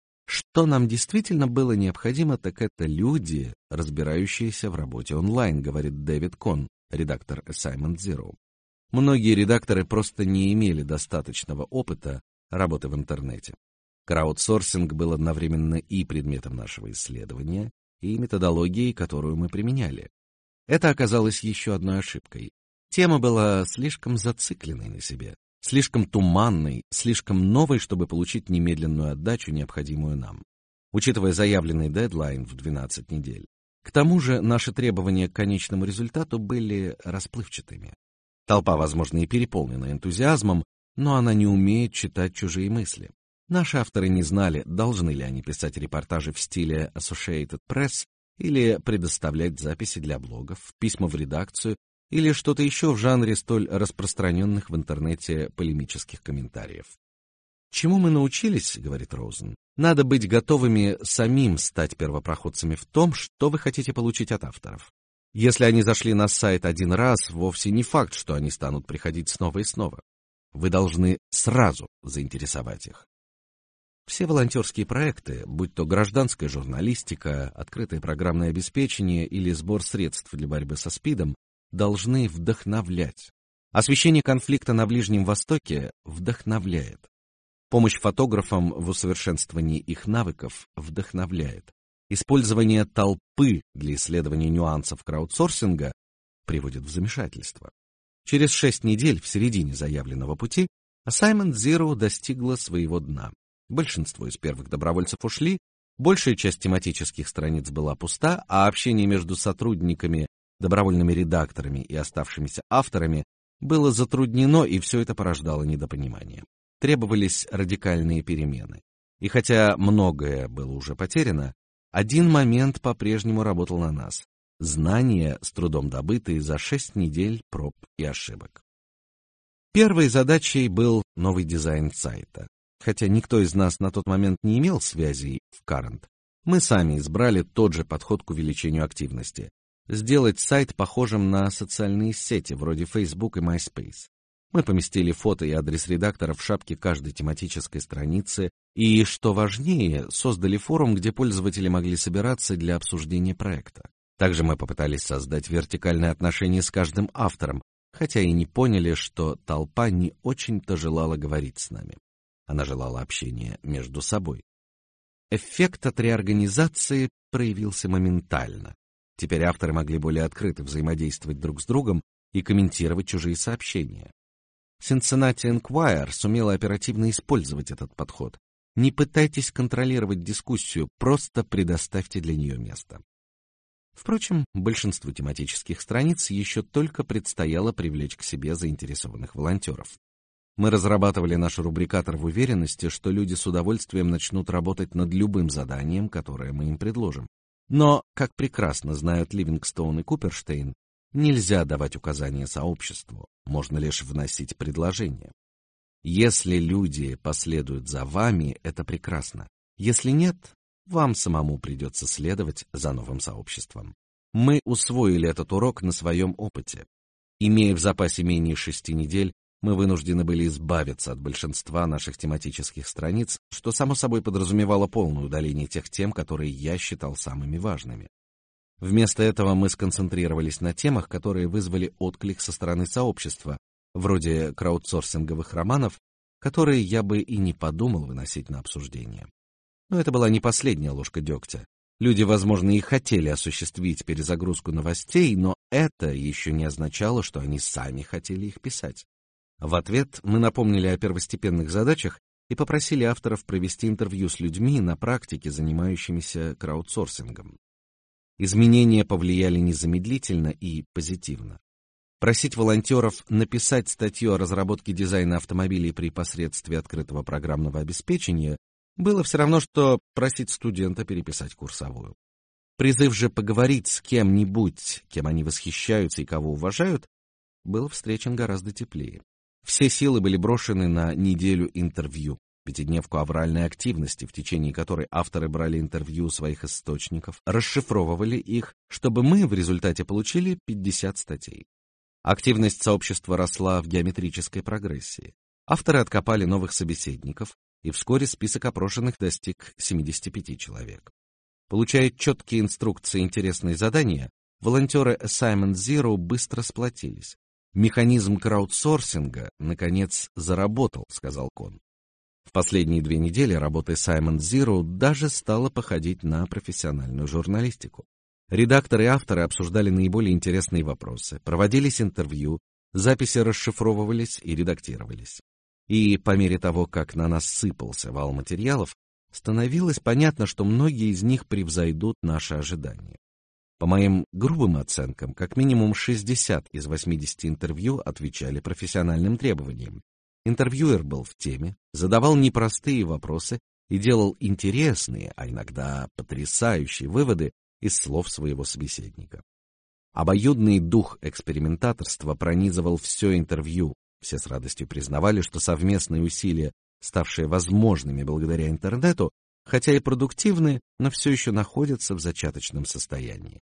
Что нам действительно было необходимо, так это люди, разбирающиеся в работе онлайн, говорит Дэвид Кон, редактор Assignment Zero. Многие редакторы просто не имели достаточного опыта работы в интернете. Краудсорсинг был одновременно и предметом нашего исследования, и методологией, которую мы применяли. Это оказалось еще одной ошибкой. Тема была слишком зацикленной на себе, слишком туманной, слишком новой, чтобы получить немедленную отдачу, необходимую нам, учитывая заявленный дедлайн в 12 недель. К тому же наши требования к конечному результату были расплывчатыми. Толпа, возможно, и переполнена энтузиазмом, но она не умеет читать чужие мысли. Наши авторы не знали, должны ли они писать репортажи в стиле Associated Press или предоставлять записи для блогов, письма в редакцию или что-то еще в жанре столь распространенных в интернете полемических комментариев. Чему мы научились, говорит Роузен, надо быть готовыми самим стать первопроходцами в том, что вы хотите получить от авторов. Если они зашли на сайт один раз, вовсе не факт, что они станут приходить снова и снова. Вы должны сразу заинтересовать их. Все волонтерские проекты, будь то гражданская журналистика, открытое программное обеспечение или сбор средств для борьбы со СПИДом, должны вдохновлять. Освещение конфликта на Ближнем Востоке вдохновляет. Помощь фотографам в усовершенствовании их навыков вдохновляет. Использование толпы для исследования нюансов краудсорсинга приводит в замешательство. Через 6 недель, в середине заявленного пути, Assignment Zero достигла своего дна. Большинство из первых добровольцев ушли, большая часть тематических страниц была пуста, а общение между сотрудниками, добровольными редакторами и оставшимися авторами было затруднено, и все это порождало недопонимание. Требовались радикальные перемены. И хотя многое было уже потеряно, один момент по-прежнему работал на нас. Знания, с трудом добытые за 6 недель проб и ошибок. Первой задачей был новый дизайн сайта. Хотя никто из нас на тот момент не имел связей в Current, мы сами избрали тот же подход к увеличению активности. Сделать сайт похожим на социальные сети, вроде Facebook и MySpace. Мы поместили фото и адрес редактора в шапке каждой тематической страницы и, что важнее, создали форум, где пользователи могли собираться для обсуждения проекта. Также мы попытались создать вертикальные отношения с каждым автором, хотя и не поняли, что толпа не очень-то желала говорить с нами. Она желала общения между собой. Эффект от реорганизации проявился моментально. Теперь авторы могли более открыто взаимодействовать друг с другом и комментировать чужие сообщения. Cincinnati Enquirer сумела оперативно использовать этот подход. Не пытайтесь контролировать дискуссию, просто предоставьте для нее место. Впрочем, большинству тематических страниц еще только предстояло привлечь к себе заинтересованных волонтеров. Мы разрабатывали наш рубрикатор в уверенности, что люди с удовольствием начнут работать над любым заданием, которое мы им предложим. Но, как прекрасно знают Ливингстоун и Куперштейн, нельзя давать указания сообществу, можно лишь вносить предложения. Если люди последуют за вами, это прекрасно. Если нет, вам самому придется следовать за новым сообществом. Мы усвоили этот урок на своем опыте. Имея в запасе менее 6 недель, мы вынуждены были избавиться от большинства наших тематических страниц, что само собой подразумевало полное удаление тех тем, которые я считал самыми важными. Вместо этого мы сконцентрировались на темах, которые вызвали отклик со стороны сообщества, вроде краудсорсинговых романов, которые я бы и не подумал выносить на обсуждение. Но это была не последняя ложка дегтя. Люди, возможно, и хотели осуществить перезагрузку новостей, но это еще не означало, что они сами хотели их писать. В ответ мы напомнили о первостепенных задачах и попросили авторов провести интервью с людьми на практике, занимающимися краудсорсингом. Изменения повлияли незамедлительно и позитивно. Просить волонтеров написать статью о разработке дизайна автомобилей при посредстве открытого программного обеспечения было все равно, что просить студента переписать курсовую. Призыв же поговорить с кем-нибудь, кем они восхищаются и кого уважают, был встречен гораздо теплее. Все силы были брошены на неделю интервью, пятидневку авральной активности, в течение которой авторы брали интервью у своих источников, расшифровывали их, чтобы мы в результате получили 50 статей. Активность сообщества росла в геометрической прогрессии. Авторы откопали новых собеседников, и вскоре список опрошенных достиг 75 человек. Получая четкие инструкции и интересные задания, волонтеры Assignment Zero быстро сплотились. Механизм краудсорсинга наконец заработал, сказал Кон. В последние 2 недели работа Assignment Zero даже стала походить на профессиональную журналистику. Редакторы и авторы обсуждали наиболее интересные вопросы, проводились интервью, записи расшифровывались и редактировались. И по мере того, как на нас сыпался вал материалов, становилось понятно, что многие из них превзойдут наши ожидания. По моим грубым оценкам, как минимум 60 из 80 интервью отвечали профессиональным требованиям. Интервьюер был в теме, задавал непростые вопросы и делал интересные, а иногда потрясающие выводы из слов своего собеседника. Обоюдный дух экспериментаторства пронизывал все интервью. Все с радостью признавали, что совместные усилия, ставшие возможными благодаря интернету, хотя и продуктивны, но все еще находятся в зачаточном состоянии.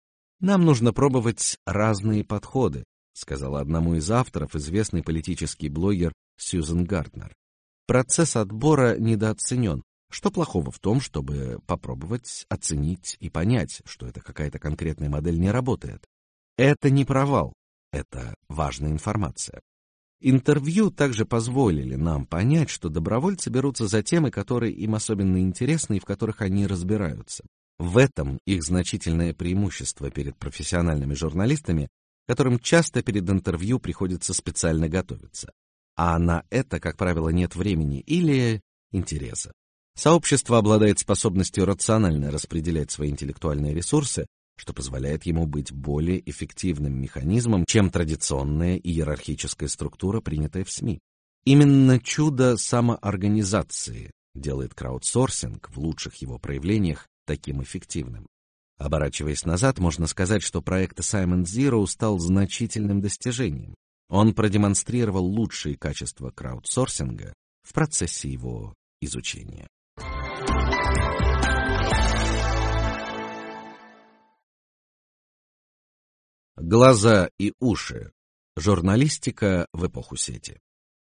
Нам нужно пробовать разные подходы, сказала одному из авторов известный политический блогер Сьюзен Гарднер. Процесс отбора недооценен. Что плохого в том, чтобы попробовать оценить и понять, что эта какая-то конкретная модель не работает? Это не провал, это важная информация. Интервью также позволили нам понять, что добровольцы берутся за темы, которые им особенно интересны и в которых они разбираются. В этом их значительное преимущество перед профессиональными журналистами, которым часто перед интервью приходится специально готовиться. А на это, как правило, нет времени или интереса. Сообщество обладает способностью рационально распределять свои интеллектуальные ресурсы, что позволяет ему быть более эффективным механизмом, чем традиционная иерархическая структура, принятая в СМИ. Именно чудо самоорганизации делает краудсорсинг в лучших его проявлениях таким эффективным. Оборачиваясь назад, можно сказать, что проект Assignment Zero стал значительным достижением. Он продемонстрировал лучшие качества краудсорсинга в процессе его изучения. Глаза и уши. Журналистика в эпоху сети.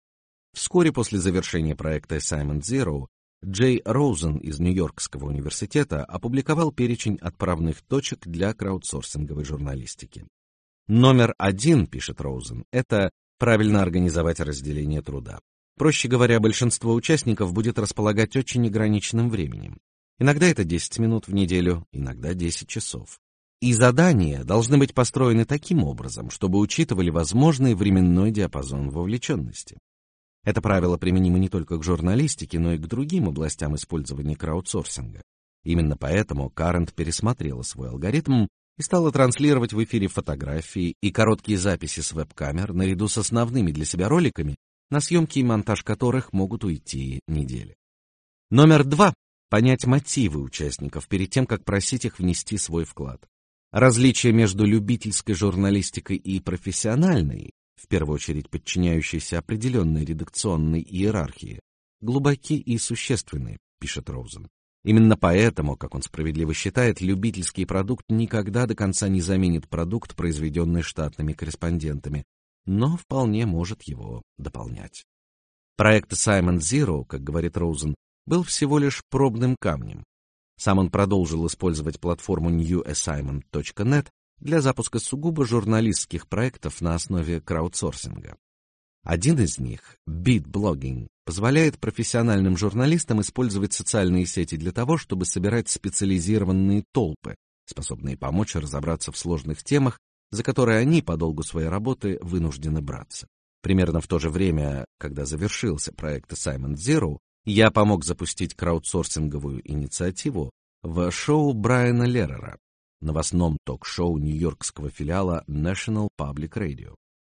Вскоре после завершения проекта Assignment Zero Джей Роузен из Нью-Йоркского университета опубликовал перечень отправных точек для краудсорсинговой журналистики. Номер 1, пишет Роузен, это правильно организовать разделение труда. Проще говоря, большинство участников будет располагать очень ограниченным временем. Иногда это 10 минут в неделю, иногда 10 часов. И задания должны быть построены таким образом, чтобы учитывали возможный временной диапазон вовлеченности. Это правило применимо не только к журналистике, но и к другим областям использования краудсорсинга. Именно поэтому Current пересмотрела свой алгоритм и стала транслировать в эфире фотографии и короткие записи с веб-камер наряду с основными для себя роликами, на съемки и монтаж которых могут уйти недели. Номер 2. Понять мотивы участников перед тем, как просить их внести свой вклад. Различия между любительской журналистикой и профессиональной, в первую очередь подчиняющейся определенной редакционной иерархии, глубоки и существенны, пишет Роузен. Именно поэтому, как он справедливо считает, любительский продукт никогда до конца не заменит продукт, произведенный штатными корреспондентами, но вполне может его дополнять. Проект Assignment Zero, как говорит Роузен, был всего лишь пробным камнем. Сам он продолжил использовать платформу newassignment.net для запуска сугубо журналистских проектов на основе краудсорсинга. Один из них, BitBlogging, позволяет профессиональным журналистам использовать социальные сети для того, чтобы собирать специализированные толпы, способные помочь разобраться в сложных темах, за которые они по долгу своей работы вынуждены браться. Примерно в то же время, когда завершился проект Assignment Zero, я помог запустить краудсорсинговую инициативу в шоу Брайана Лерера, новостном ток-шоу нью-йоркского филиала National Public Radio.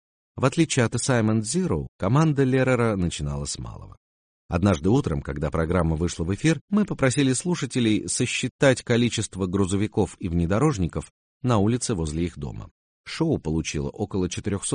В отличие от Assignment Zero, команда Лерера начинала с малого. Однажды утром, когда программа вышла в эфир, мы попросили слушателей сосчитать количество грузовиков и внедорожников на улице возле их дома. Шоу получило около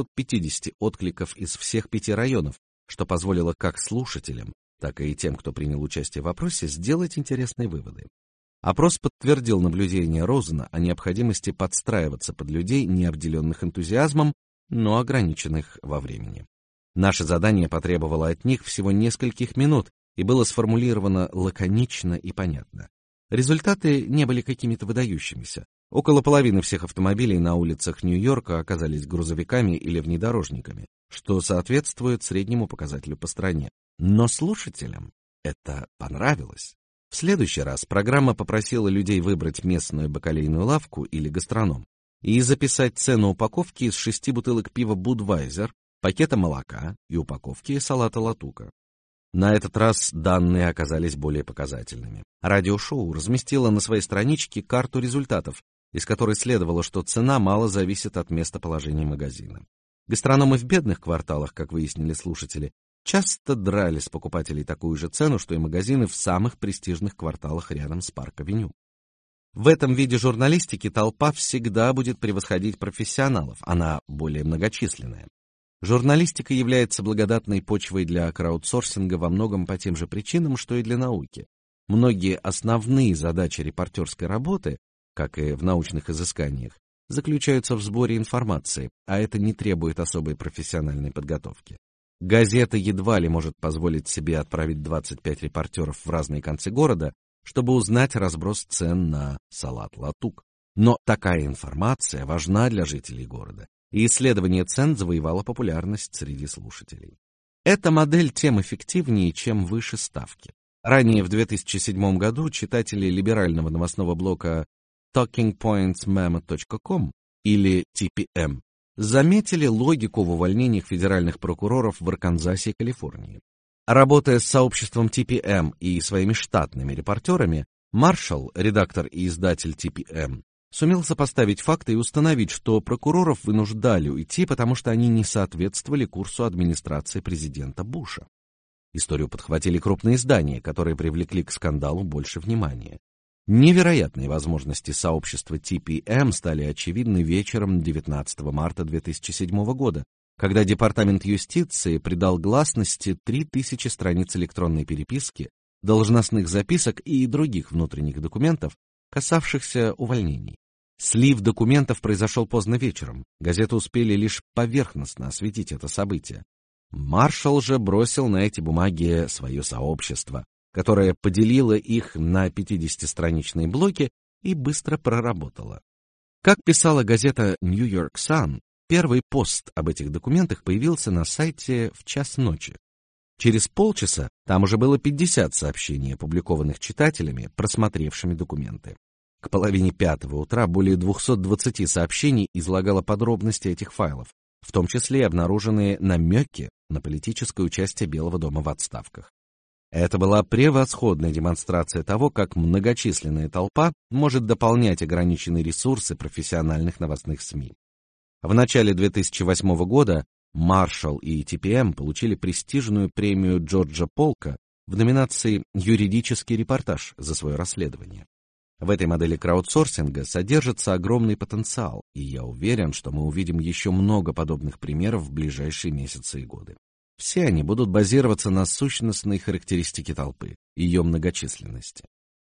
450 откликов из всех 5 районов, что позволило как слушателям, так и тем, кто принял участие в опросе, сделать интересные выводы. Опрос подтвердил наблюдение Роузена о необходимости подстраиваться под людей, не обделенных энтузиазмом, но ограниченных во времени. Наше задание потребовало от них всего нескольких минут и было сформулировано лаконично и понятно. Результаты не были какими-то выдающимися. Около половины всех автомобилей на улицах Нью-Йорка оказались грузовиками или внедорожниками, что соответствует среднему показателю по стране. Но слушателям это понравилось. В следующий раз программа попросила людей выбрать местную бакалейную лавку или гастроном и записать цену упаковки из 6 бутылок пива Budweiser, пакета молока и упаковки салата латука. На этот раз данные оказались более показательными. Радиошоу разместило на своей страничке карту результатов, из которой следовало, что цена мало зависит от местоположения магазина. Гастрономы в бедных кварталах, как выяснили слушатели, часто драли с покупателей такую же цену, что и магазины в самых престижных кварталах рядом с Парк-авеню. В этом виде журналистики толпа всегда будет превосходить профессионалов, она более многочисленная. Журналистика является благодатной почвой для краудсорсинга во многом по тем же причинам, что и для науки. Многие основные задачи репортерской работы, как и в научных изысканиях, заключаются в сборе информации, а это не требует особой профессиональной подготовки. Газета едва ли может позволить себе отправить 25 репортеров в разные концы города, чтобы узнать разброс цен на салат латук. Но такая информация важна для жителей города, и исследование цен завоевало популярность среди слушателей. Эта модель тем эффективнее, чем выше ставки. Ранее в 2007 году читатели либерального новостного блока TalkingPointsMemo.com или TPM заметили логику в увольнениях федеральных прокуроров в Арканзасе и Калифорнии. Работая с сообществом TPM и своими штатными репортерами, Маршалл, редактор и издатель TPM, сумел сопоставить факты и установить, что прокуроров вынуждали уйти, потому что они не соответствовали курсу администрации президента Буша. Историю подхватили крупные издания, которые привлекли к скандалу больше внимания. Невероятные возможности сообщества TPM стали очевидны вечером 19 марта 2007 года, когда Департамент юстиции придал гласности 3000 страниц электронной переписки, должностных записок и других внутренних документов, касавшихся увольнений. Слив документов произошел поздно вечером. Газеты успели лишь поверхностно осветить это событие. Маршалл же бросил на эти бумаги свое сообщество, которое поделило их на 50-страничные блоки и быстро проработало. Как писала газета New York Sun, первый пост об этих документах появился на сайте в час ночи. Через полчаса там уже было 50 сообщений, опубликованных читателями, просмотревшими документы. К половине 5 утра более 220 сообщений излагало подробности этих файлов, в том числе и обнаруженные намеки на политическое участие Белого дома в отставках. Это была превосходная демонстрация того, как многочисленная толпа может дополнять ограниченные ресурсы профессиональных новостных СМИ. В начале 2008 года Маршалл и TPM получили престижную премию Джорджа Полка в номинации «Юридический репортаж» за свое расследование. В этой модели краудсорсинга содержится огромный потенциал, и я уверен, что мы увидим еще много подобных примеров в ближайшие месяцы и годы. Все они будут базироваться на сущностной характеристике толпы, ее многочисленности.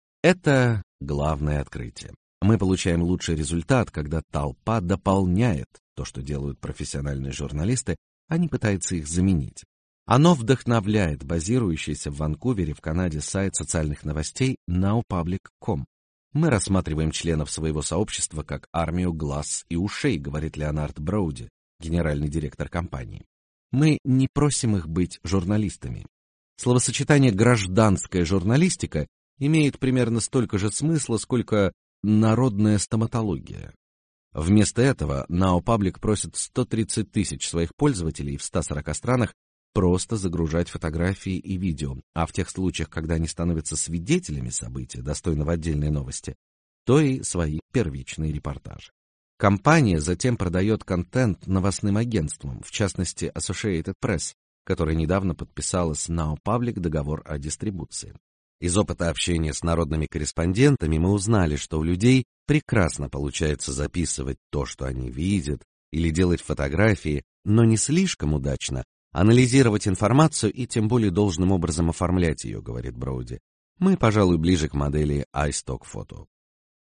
Это главное открытие. Мы получаем лучший результат, когда толпа дополняет то, что делают профессиональные журналисты, а не пытается их заменить. Оно вдохновляет базирующийся в Ванкувере в Канаде сайт социальных новостей nowpublic.com. Мы рассматриваем членов своего сообщества как армию глаз и ушей, говорит Леонард Броуди, генеральный директор компании. Мы не просим их быть журналистами. Словосочетание «гражданская журналистика» имеет примерно столько же смысла, сколько «народная стоматология». Вместо этого NowPublic просит 130 тысяч своих пользователей в 140 странах просто загружать фотографии и видео, а в тех случаях, когда они становятся свидетелями события, достойного отдельной новости, то и свои первичные репортажи. Компания затем продает контент новостным агентствам, в частности Associated Press, которая недавно подписала с NowPublic договор о дистрибуции. Из опыта общения с народными корреспондентами мы узнали, что у людей прекрасно получается записывать то, что они видят, или делать фотографии, но не слишком удачно анализировать информацию и тем более должным образом оформлять ее, говорит Броуди. Мы, пожалуй, ближе к модели iStock Photo.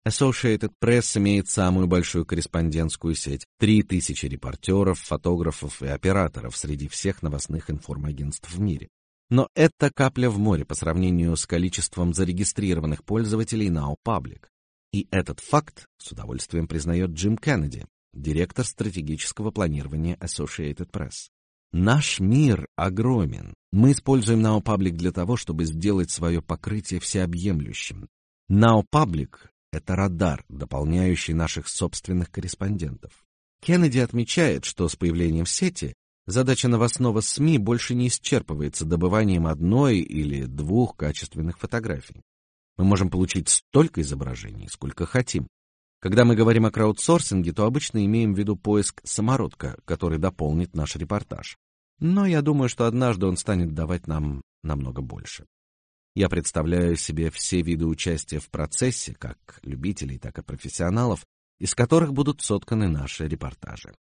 Associated Press имеет самую большую корреспондентскую сеть — 3000 репортеров, фотографов и операторов среди всех новостных информагентств в мире. Но это капля в море по сравнению с количеством зарегистрированных пользователей Now Public. И этот факт с удовольствием признает Джим Кеннеди, директор стратегического планирования Associated Press. Наш мир огромен. Мы используем Now Public для того, чтобы сделать свое покрытие всеобъемлющим. Now Public — это радар, дополняющий наших собственных корреспондентов. Кеннеди отмечает, что с появлением сети задача новостного СМИ больше не исчерпывается добыванием одной или двух качественных фотографий. Мы можем получить столько изображений, сколько хотим. Когда мы говорим о краудсорсинге, то обычно имеем в виду поиск самородка, который дополнит наш репортаж. Но я думаю, что однажды он станет давать нам намного больше. Я представляю себе все виды участия в процессе, как любителей, так и профессионалов, из которых будут сотканы наши репортажи.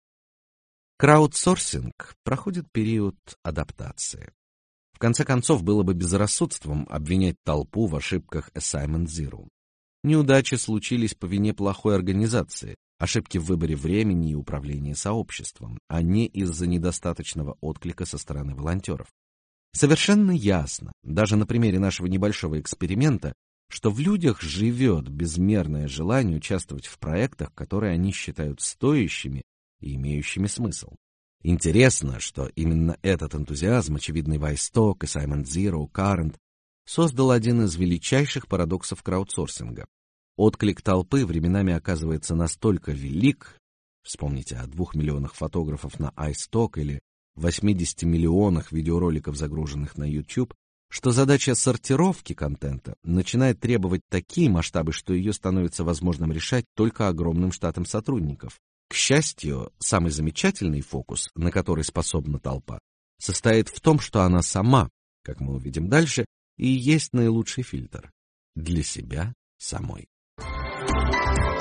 Краудсорсинг проходит период адаптации. В конце концов, было бы безрассудством обвинять толпу в ошибках Assignment Zero. Неудачи случились по вине плохой организации, ошибки в выборе времени и управлении сообществом, а не из-за недостаточного отклика со стороны волонтеров. Совершенно ясно, даже на примере нашего небольшого эксперимента, что в людях живет безмерное желание участвовать в проектах, которые они считают стоящими и имеющими смысл. Интересно, что именно этот энтузиазм, очевидный в iStock, Assignment Zero, Current, создал один из величайших парадоксов краудсорсинга. Отклик толпы временами оказывается настолько велик, вспомните о 2 миллионах фотографов на iStock или 80 миллионах видеороликов, загруженных на YouTube, что задача сортировки контента начинает требовать такие масштабы, что ее становится возможным решать только огромным штатом сотрудников. К счастью, самый замечательный фокус, на который способна толпа, состоит в том, что она сама, как мы увидим дальше, и есть наилучший фильтр для себя самой.